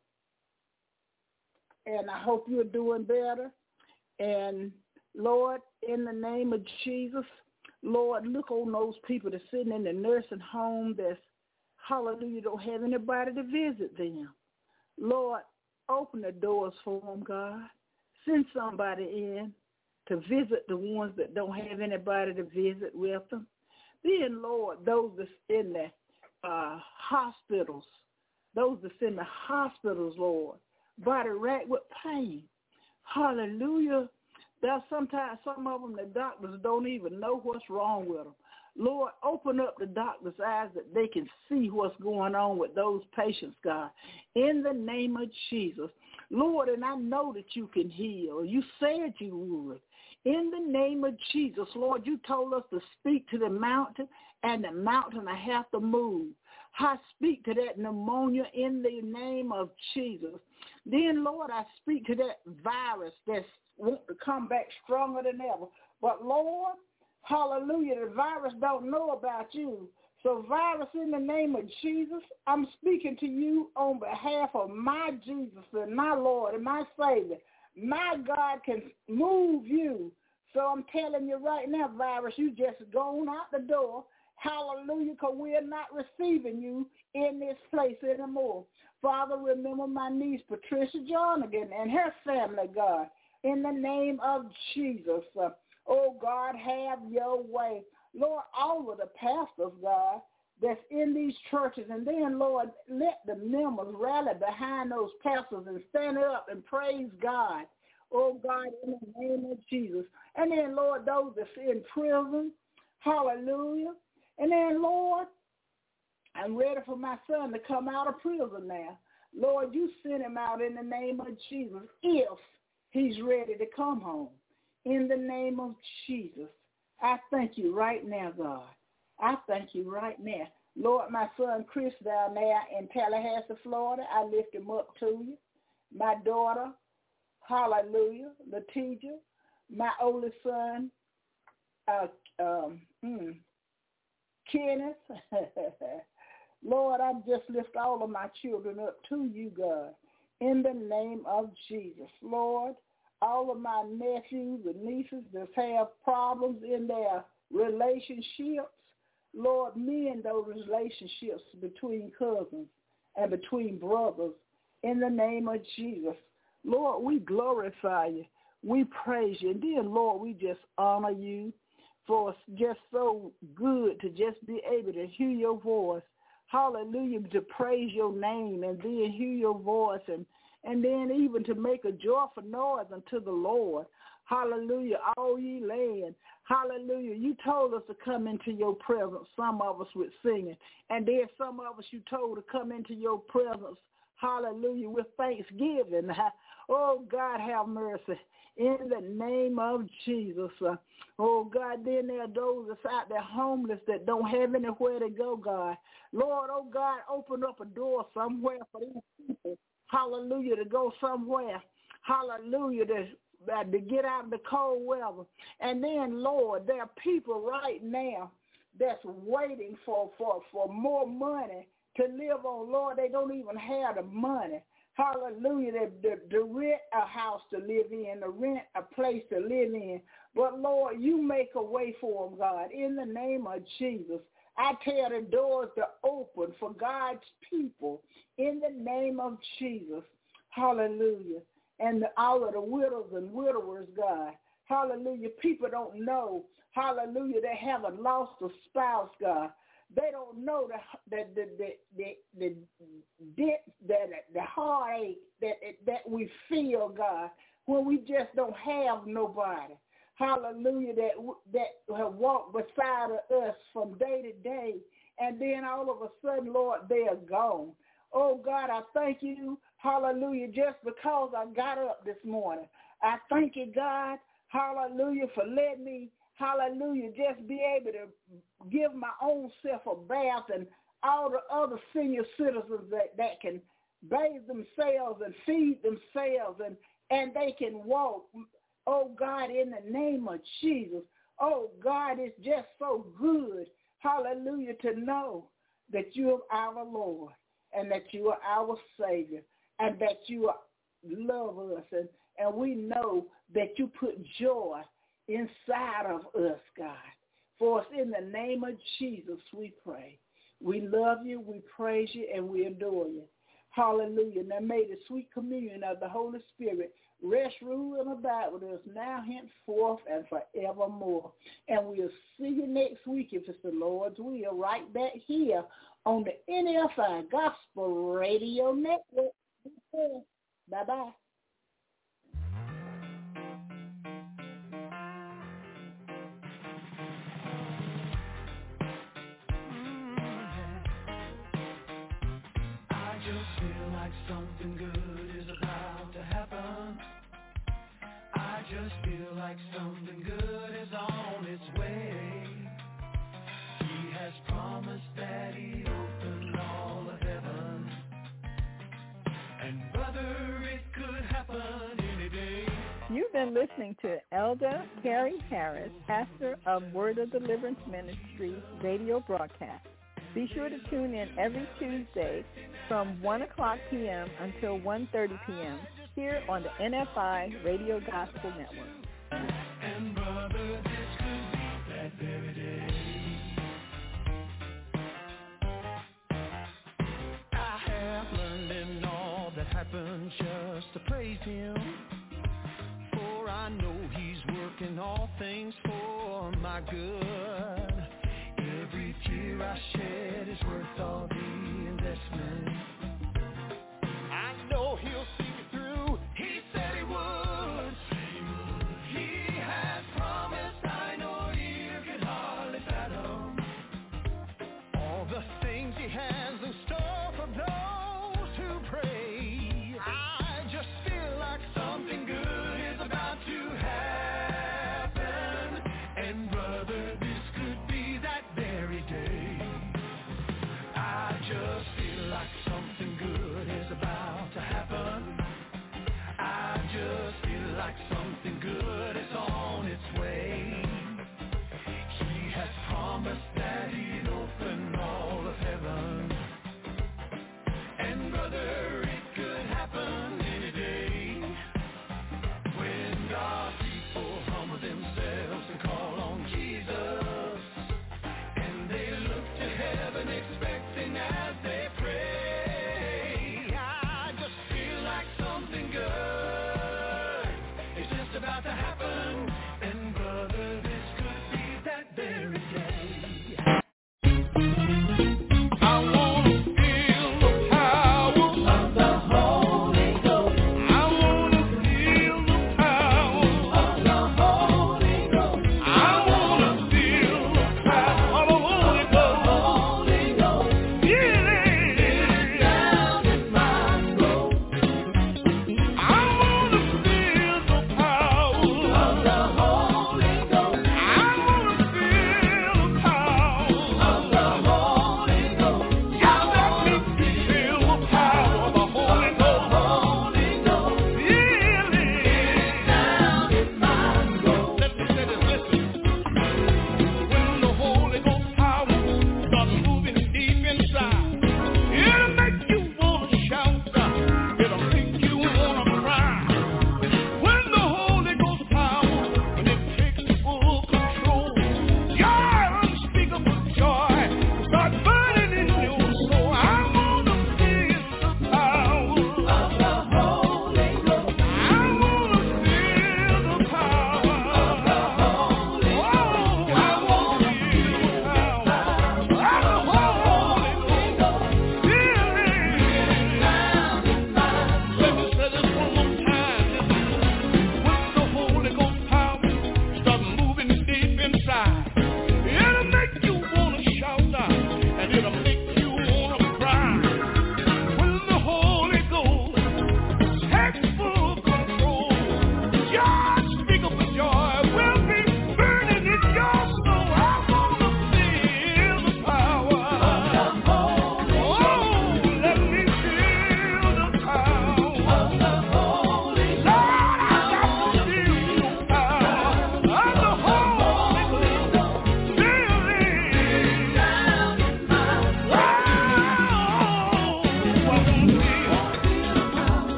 and I hope you're doing better. And, Lord, in the name of Jesus, Lord, look on those people that's sitting in the nursing home that's, hallelujah, don't have anybody to visit them. Lord, open the doors for them, God. Send somebody in to visit the ones that don't have anybody to visit with them. Then, Lord, those that's in the uh, hospitals, those that's in the hospitals, Lord, body racked with pain. Hallelujah. There's sometimes some of them, the doctors don't even know what's wrong with them. Lord, open up the doctor's eyes that they can see what's going on with those patients, God, in the name of Jesus. Lord, and I know that you can heal. You said you would. In the name of Jesus, Lord, you told us to speak to the mountain, and the mountain will have to move. I speak to that pneumonia in the name of Jesus. Then, Lord, I speak to that virus that's want to come back stronger than ever. But, Lord, hallelujah, the virus don't know about you. So, virus, in the name of Jesus, I'm speaking to you on behalf of my Jesus and my Lord and my Savior. My God can move you. So I'm telling you right now, virus, you just gone out the door. Hallelujah, because we're not receiving you in this place anymore. Father, remember my niece, Patricia Jernigan, and her family, God, in the name of Jesus. Uh, oh, God, have your way. Lord, all of the pastors, God, that's in these churches, and then, Lord, let the members rally behind those pastors and stand up and praise God. Oh, God, in the name of Jesus. And then, Lord, those that's in prison, hallelujah. And then, Lord, I'm ready for my son to come out of prison now. Lord, you send him out in the name of Jesus if he's ready to come home. In the name of Jesus, I thank you right now, God. I thank you right now. Lord, my son Chris down there in Tallahassee, Florida, I lift him up to you. My daughter, hallelujah, Letitia, my oldest son, uh, um, mm, Kenneth. Lord, I just lift all of my children up to you, God, in the name of Jesus. Lord, all of my nephews and nieces that have problems in their relationships, Lord, mend those relationships between cousins and between brothers in the name of Jesus. Lord, we glorify you. We praise you. And then, Lord, we just honor you, for it's just so good to just be able to hear your voice. Hallelujah, to praise your name and then hear your voice, and, and then even to make a joyful noise unto the Lord. Hallelujah, all ye land. Hallelujah. You told us to come into your presence, some of us with singing. And then some of us you told to come into your presence, hallelujah, with thanksgiving. Oh, God, have mercy. In the name of Jesus. Uh, oh, God, then there are those that's out there homeless that don't have anywhere to go, God. Lord, oh, God, open up a door somewhere for these people. Hallelujah, to go somewhere. Hallelujah, to, uh, to get out of the cold weather. And then, Lord, there are people right now that's waiting for, for, for more money to live on. Lord, they don't even have the money. Hallelujah, to, to, to rent a house to live in, to rent a place to live in. But, Lord, you make a way for them, God, in the name of Jesus. I tell the doors to open for God's people in the name of Jesus. Hallelujah. And the, all of the widows and widowers, God. Hallelujah. People don't know, hallelujah, they haven't lost a spouse, God. They don't know the the the the the, the, the, the, the heartache that that we feel, God, when we just don't have nobody. Hallelujah, that that have walked beside of us from day to day, and then all of a sudden, Lord, they are gone. Oh, God, I thank you, hallelujah, just because I got up this morning. I thank you, God, hallelujah, for letting me, hallelujah, just be able to give my own self a bath and all the other senior citizens that, that can bathe themselves and feed themselves and, and they can walk. Oh, God, in the name of Jesus. Oh, God, it's just so good, hallelujah, to know that you are our Lord and that you are our Savior and that you are, love us. And, and we know that you put joy inside of us, God. For us, in the name of Jesus, we pray. We love you, we praise you, and we adore you. Hallelujah. Now may the sweet communion of the Holy Spirit rest, rule, and abide with us now, henceforth, and forevermore. And we'll see you next week, if it's the Lord's will, right back here on the N F I Gospel Radio Network. Bye-bye. Something good is about to happen. I just feel like something good is on its way. He has promised that he'd open all of heaven. And brother, it could happen any day. You've been listening to Elder Carrie Harris, pastor of Word of Deliverance Ministry radio broadcast. Be sure to tune in every Tuesday from one o'clock p.m. until one thirty p.m. here on the N F I Radio Gospel Network. And brother, this could be that very day. I have learned in all that happened just to praise him. For I know he's working all things for my good. Every tear I shed is worth all the investment. I know he'll see me through. He said he would. He has promised. I know you can hardly fathom all the things he has in store for those who pray. I just feel like something good is about to happen. And brother, this could be that very day. I just feel like something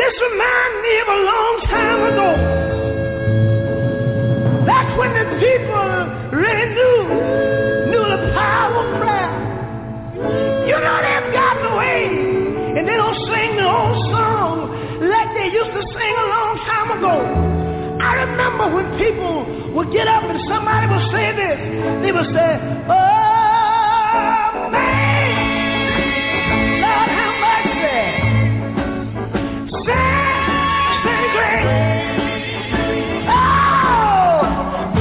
This reminds me of a long time ago. That's when the people really knew, knew the power of prayer. You know they've gotten away, and they don't sing the old song like they used to sing a long time ago. I remember when people would get up and somebody would say this. They would say, oh, man, Lord have mercy. Sing, sing great. Oh, ah,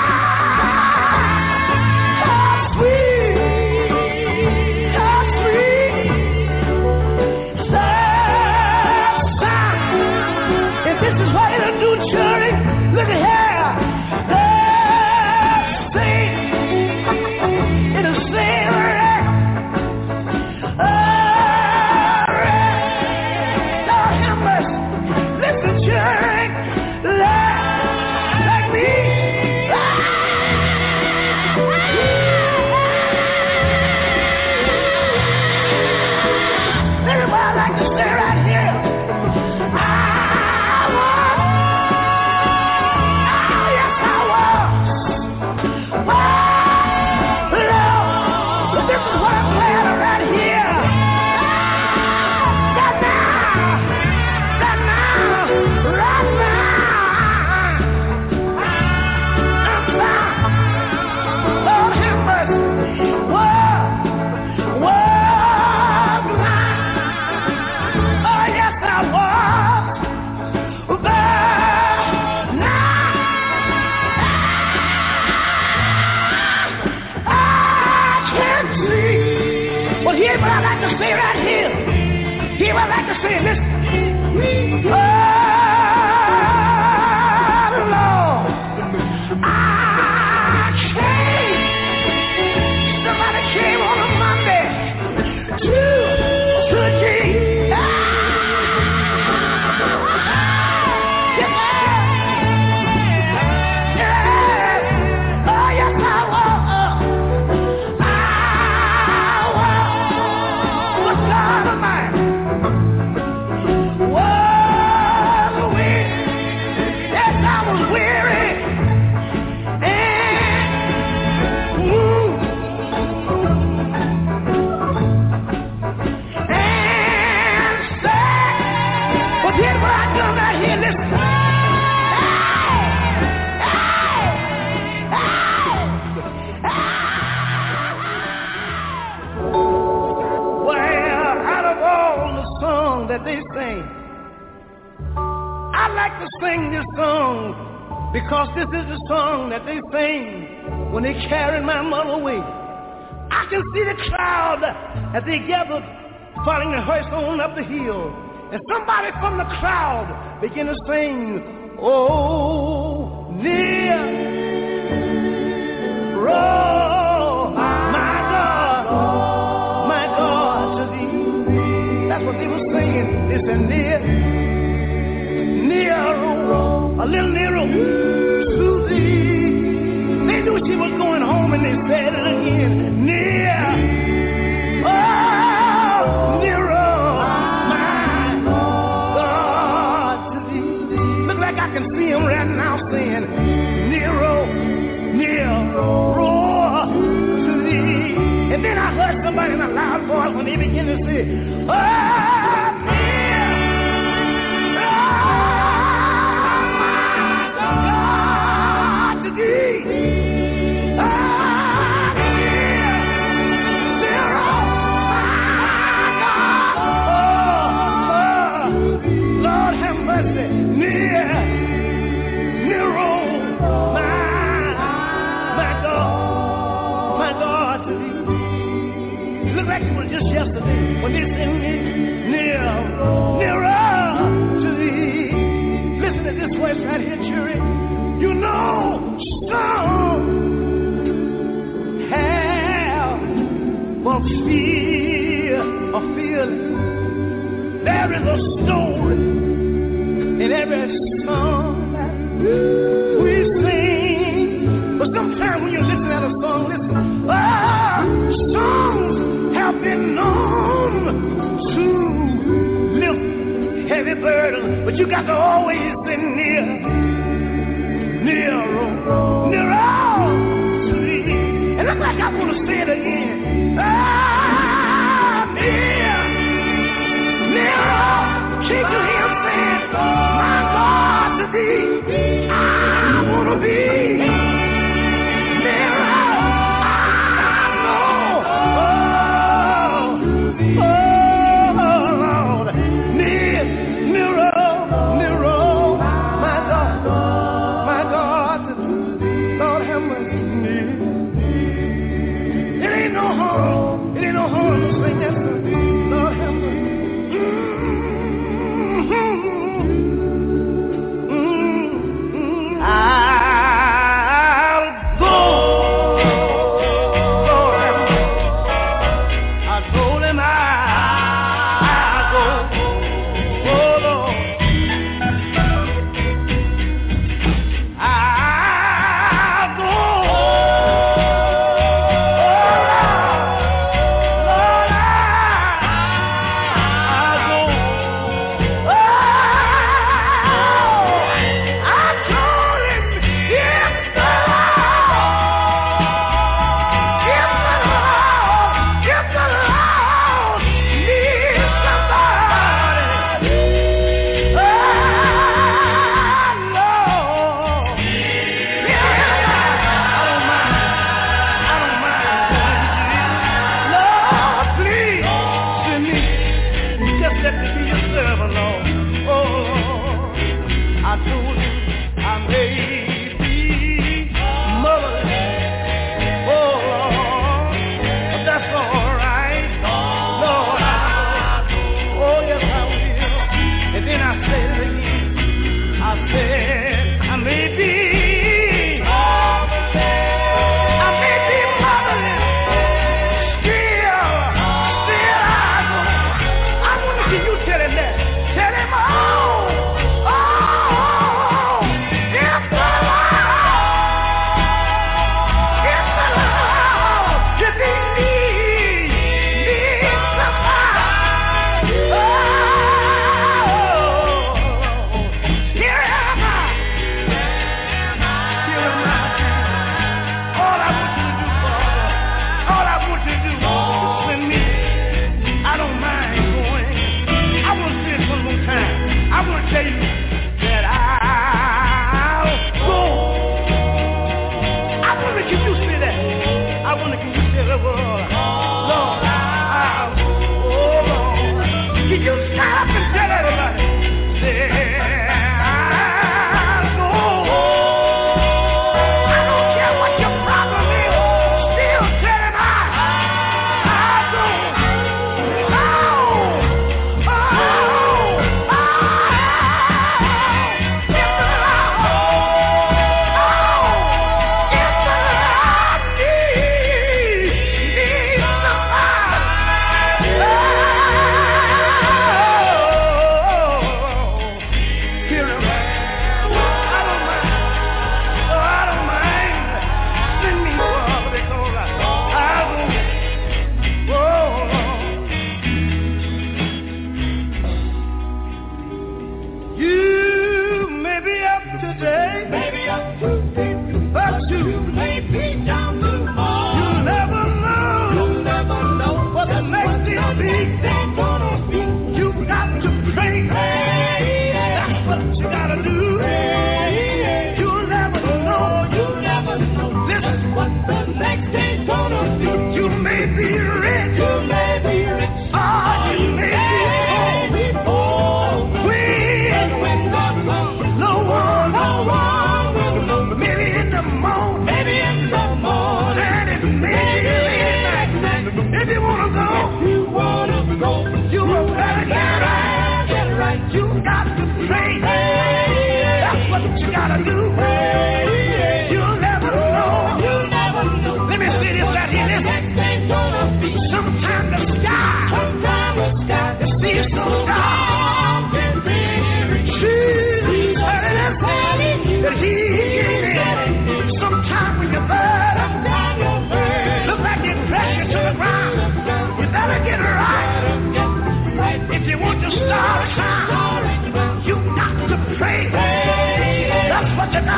how sweet, how sweet. Sound, sound. If this is what it'll do, children, look at here. Because this is the song that they sing when they carried my mother away. I can see the crowd as they gathered, following the hearse on up the hill. And somebody from the crowd began to sing, oh, near, roll, my God, my God, to thee. That's what they were singing. They said, near, near, a little nearer to thee. They knew she was going home and they said it again. Near, oh, nearer, my God, to thee. Look like I can see him right now saying, nearer, nearer to thee. And then I heard somebody in a loud voice when they began to say, oh, just yesterday when they said near, nearer to thee. Listen to this voice right here, Jerry. You know, some have a fear, a feeling. There is a story in every song that we sing. But sometimes when you listen at a song, listen, ah, songs have been known to lift heavy heavy burden, but you got to always be near, near, near all to me. And I'm like, I want to say it again. Ah, near, near all. Can't you hear him saying, my God, to thee, I want to be near all. I know, oh, oh.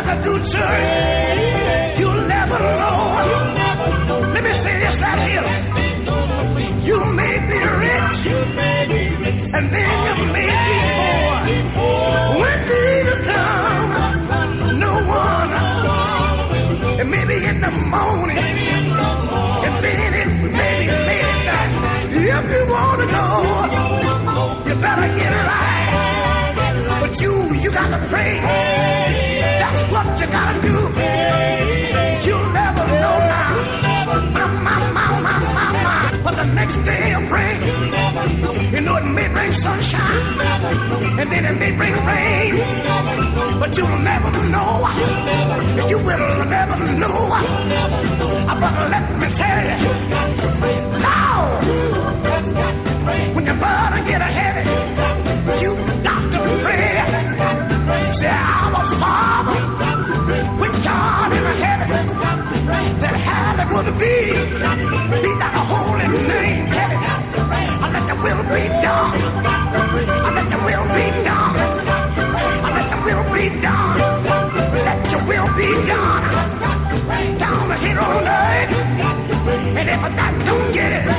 to do, church, you'll never know. Let me say this right here. You may be rich, and then you may be poor. When need come, no one. It may be in the morning, and then it may be late at night. If you want to know, you better get right. But you, you got to pray. That's what you got to do. You'll never know now. My, my, my, my, my, my. But the next day will bring. You know it may bring sunshine, and then it may bring rain. But you'll never know. You will never know. But let me tell you. Now, when your burden get ahead, you got to pray. Say, our Father, which art in heaven, that hallowed would be, be thy holy name, heaven. I let the will be done. I let the will be done. I let the will be done. Let your will be done. Down here on earth. And if I don't get it,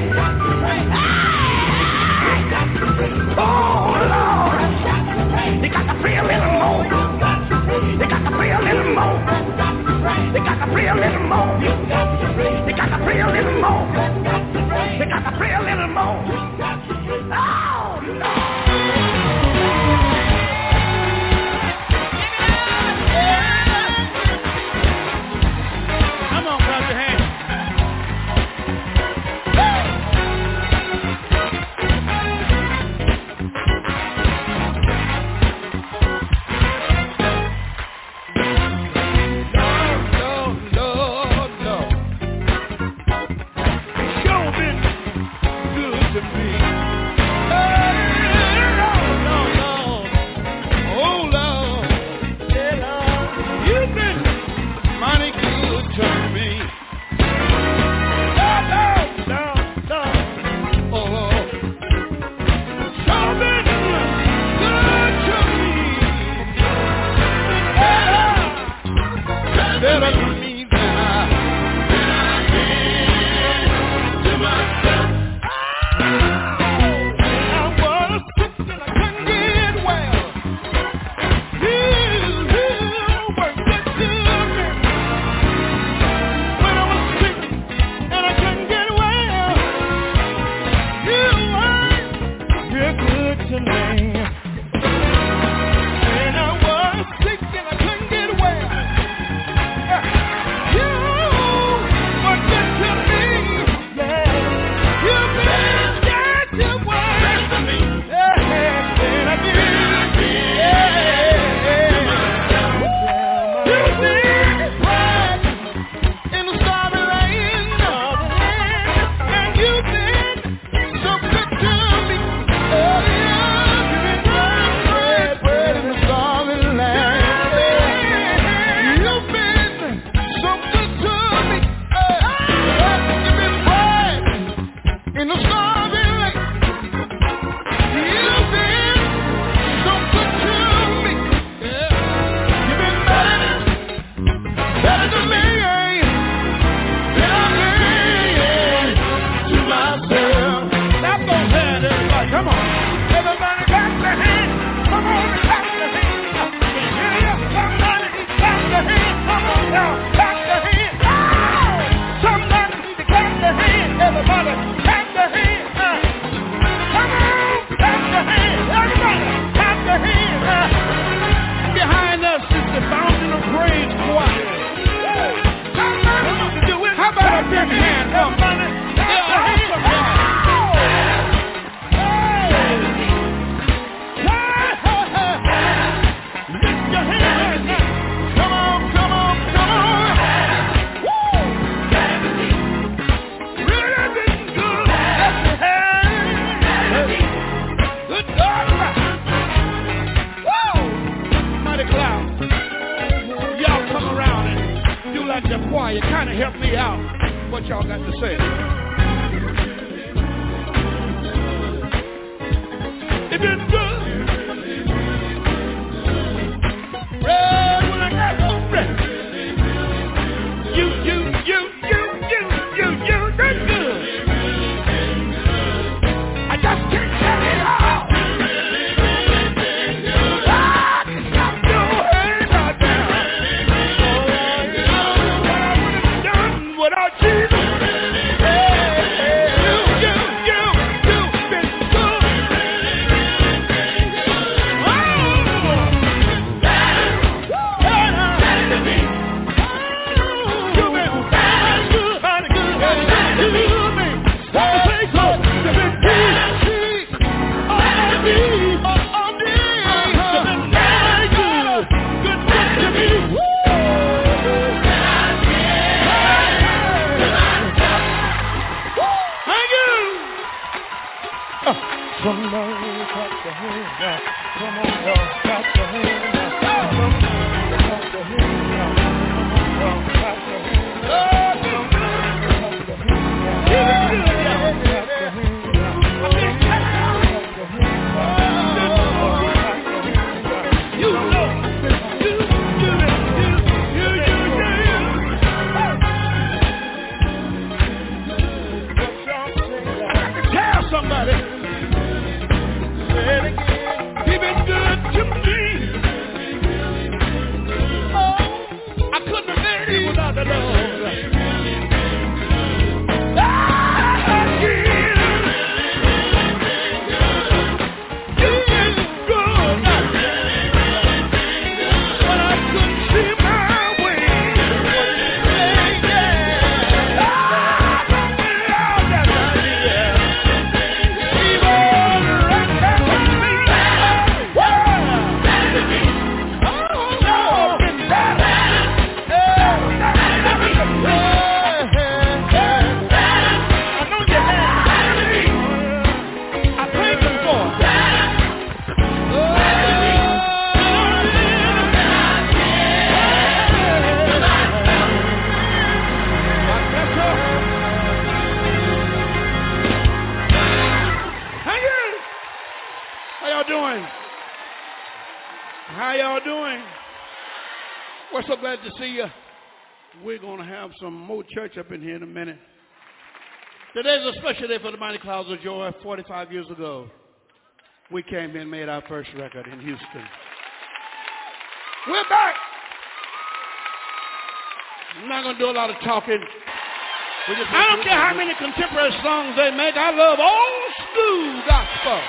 oh Lord, you got to pray a little more. You got to pray a little more. You got to pray a little more. You got to pray a little more. You got to pray a little more. Oh Lord. Come on, clap your hands. Bread when I got no bread. To see you. We're going to have some more church up in here in a minute. Today's a special day for the Mighty Clouds of Joy. forty-five years ago, we came in and made our first record in Houston. We're back. I'm not going to do a lot of talking. I don't care how many contemporary songs they make. I love old school gospel.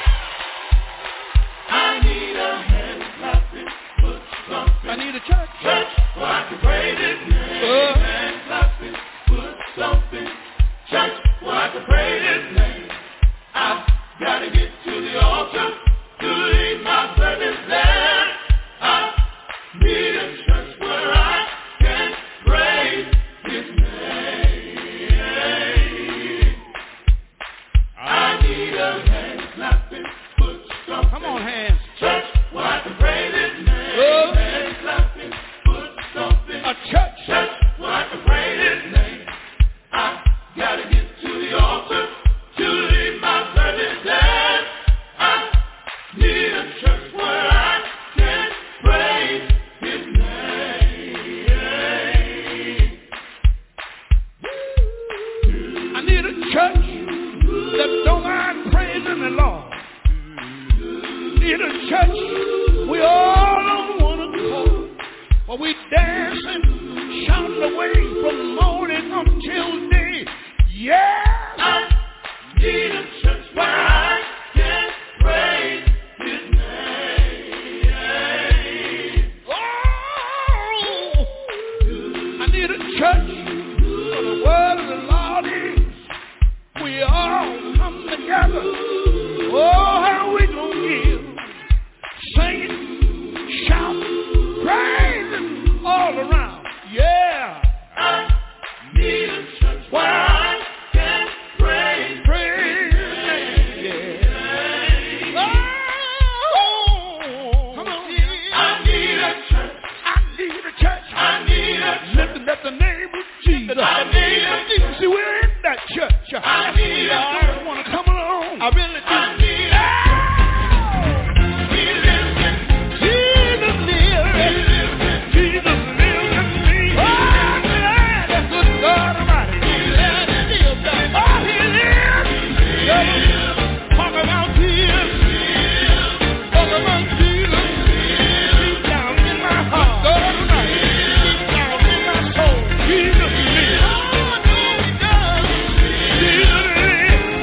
I need a hand clapping, put something. I need a church. Church. So I can praise His name, and clap it, put something, church, where I can praise His name. I've got to get to the altar to lead my service there. I need a church where I can praise His name. I need a hand clapping, put something. Come on, hands. Church, where I can praise His name, oh. And clapping. A church, church where I can praise His name. I gotta get to the altar to lead my service there. I need a church where I can praise His name. I need a church that don't mind praising the Lord. Need a church we all on one accord. While we dancing, shouting away from morning until day. Yeah, I need a church where I can praise His name. Oh, I need a church where the word of the Lord is. We all come together. Oh, how we gonna give? Singing, shouting, praising all around. Yeah. I need a church where I can praise, praise. Yeah. Oh, come on. I need a church. I need a church. I need a church. Lifting up the name of Jesus. I need a church. See, we're in that church. I need a church. I want to come along. I really do. I need a church. Jesus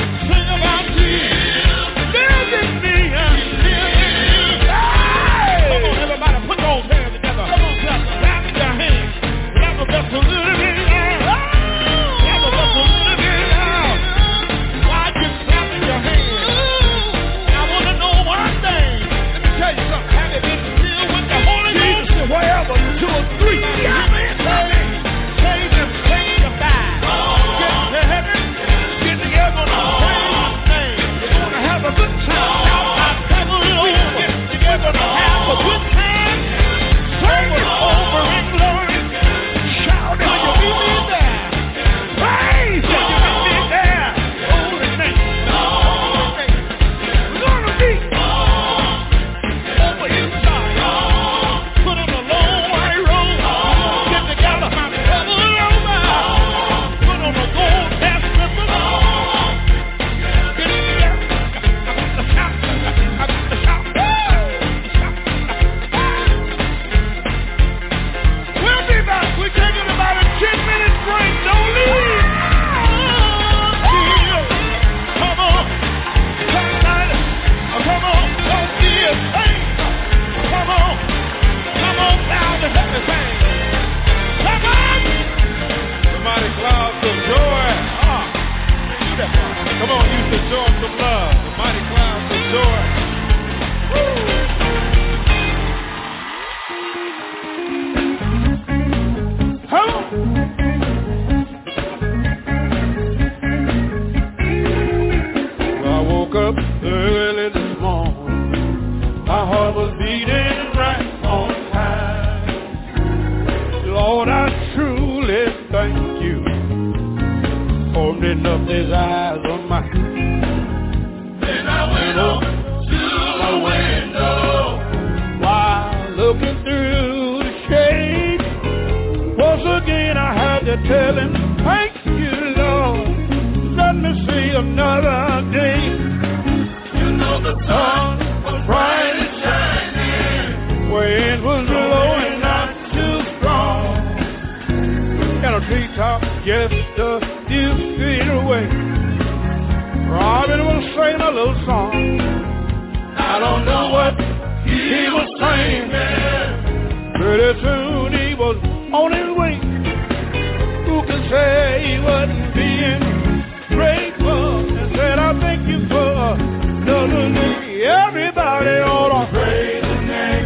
up these eyes on mine. Then I went over to the window. While looking through the shade, once again I had to tell him, thank you, Lord. Let me see another day. You know the sun was bright and shining. Wind was blowing not too strong. And a treetop just a few feet away, Robin was singing a little song. I don't know what he was singing. Pretty soon he was on his way. Who can say he wasn't being grateful? And said, I thank you for another day. Everybody ought to praise his name.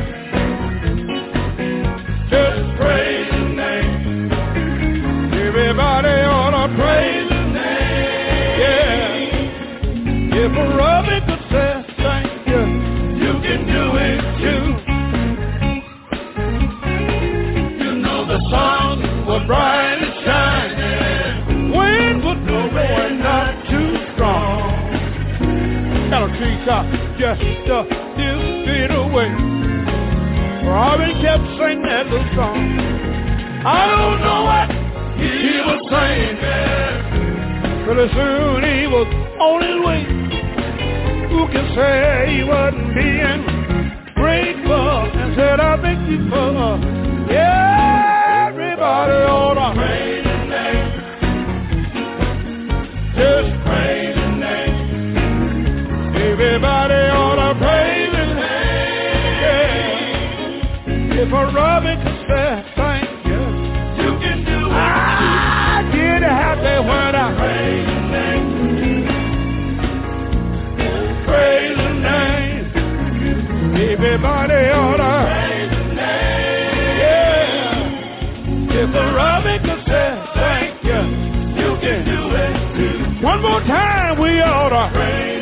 Just praise his name. Everybody ought to praise his name. Yeah. If a Robbie could say thank you, you can do it too. You know the sun was bright and shining. Wind was blowing not too strong. Got a treetop just a few feet away. Robin kept singing that little song. I don't know what he was saying. Pretty soon he was on his way. Who can say he wasn't being grateful? And said, I thank you for, yeah, everybody ought to praise his name. Just praise his name. Everybody ought to praise his name. Yeah. If a Robin could say thank you, you can do it. I get happy when I praise his name. Praise his name. Everybody ought to praise his name. Yeah. If a Robin could say thank you, you can do it too. One more time we ought to praise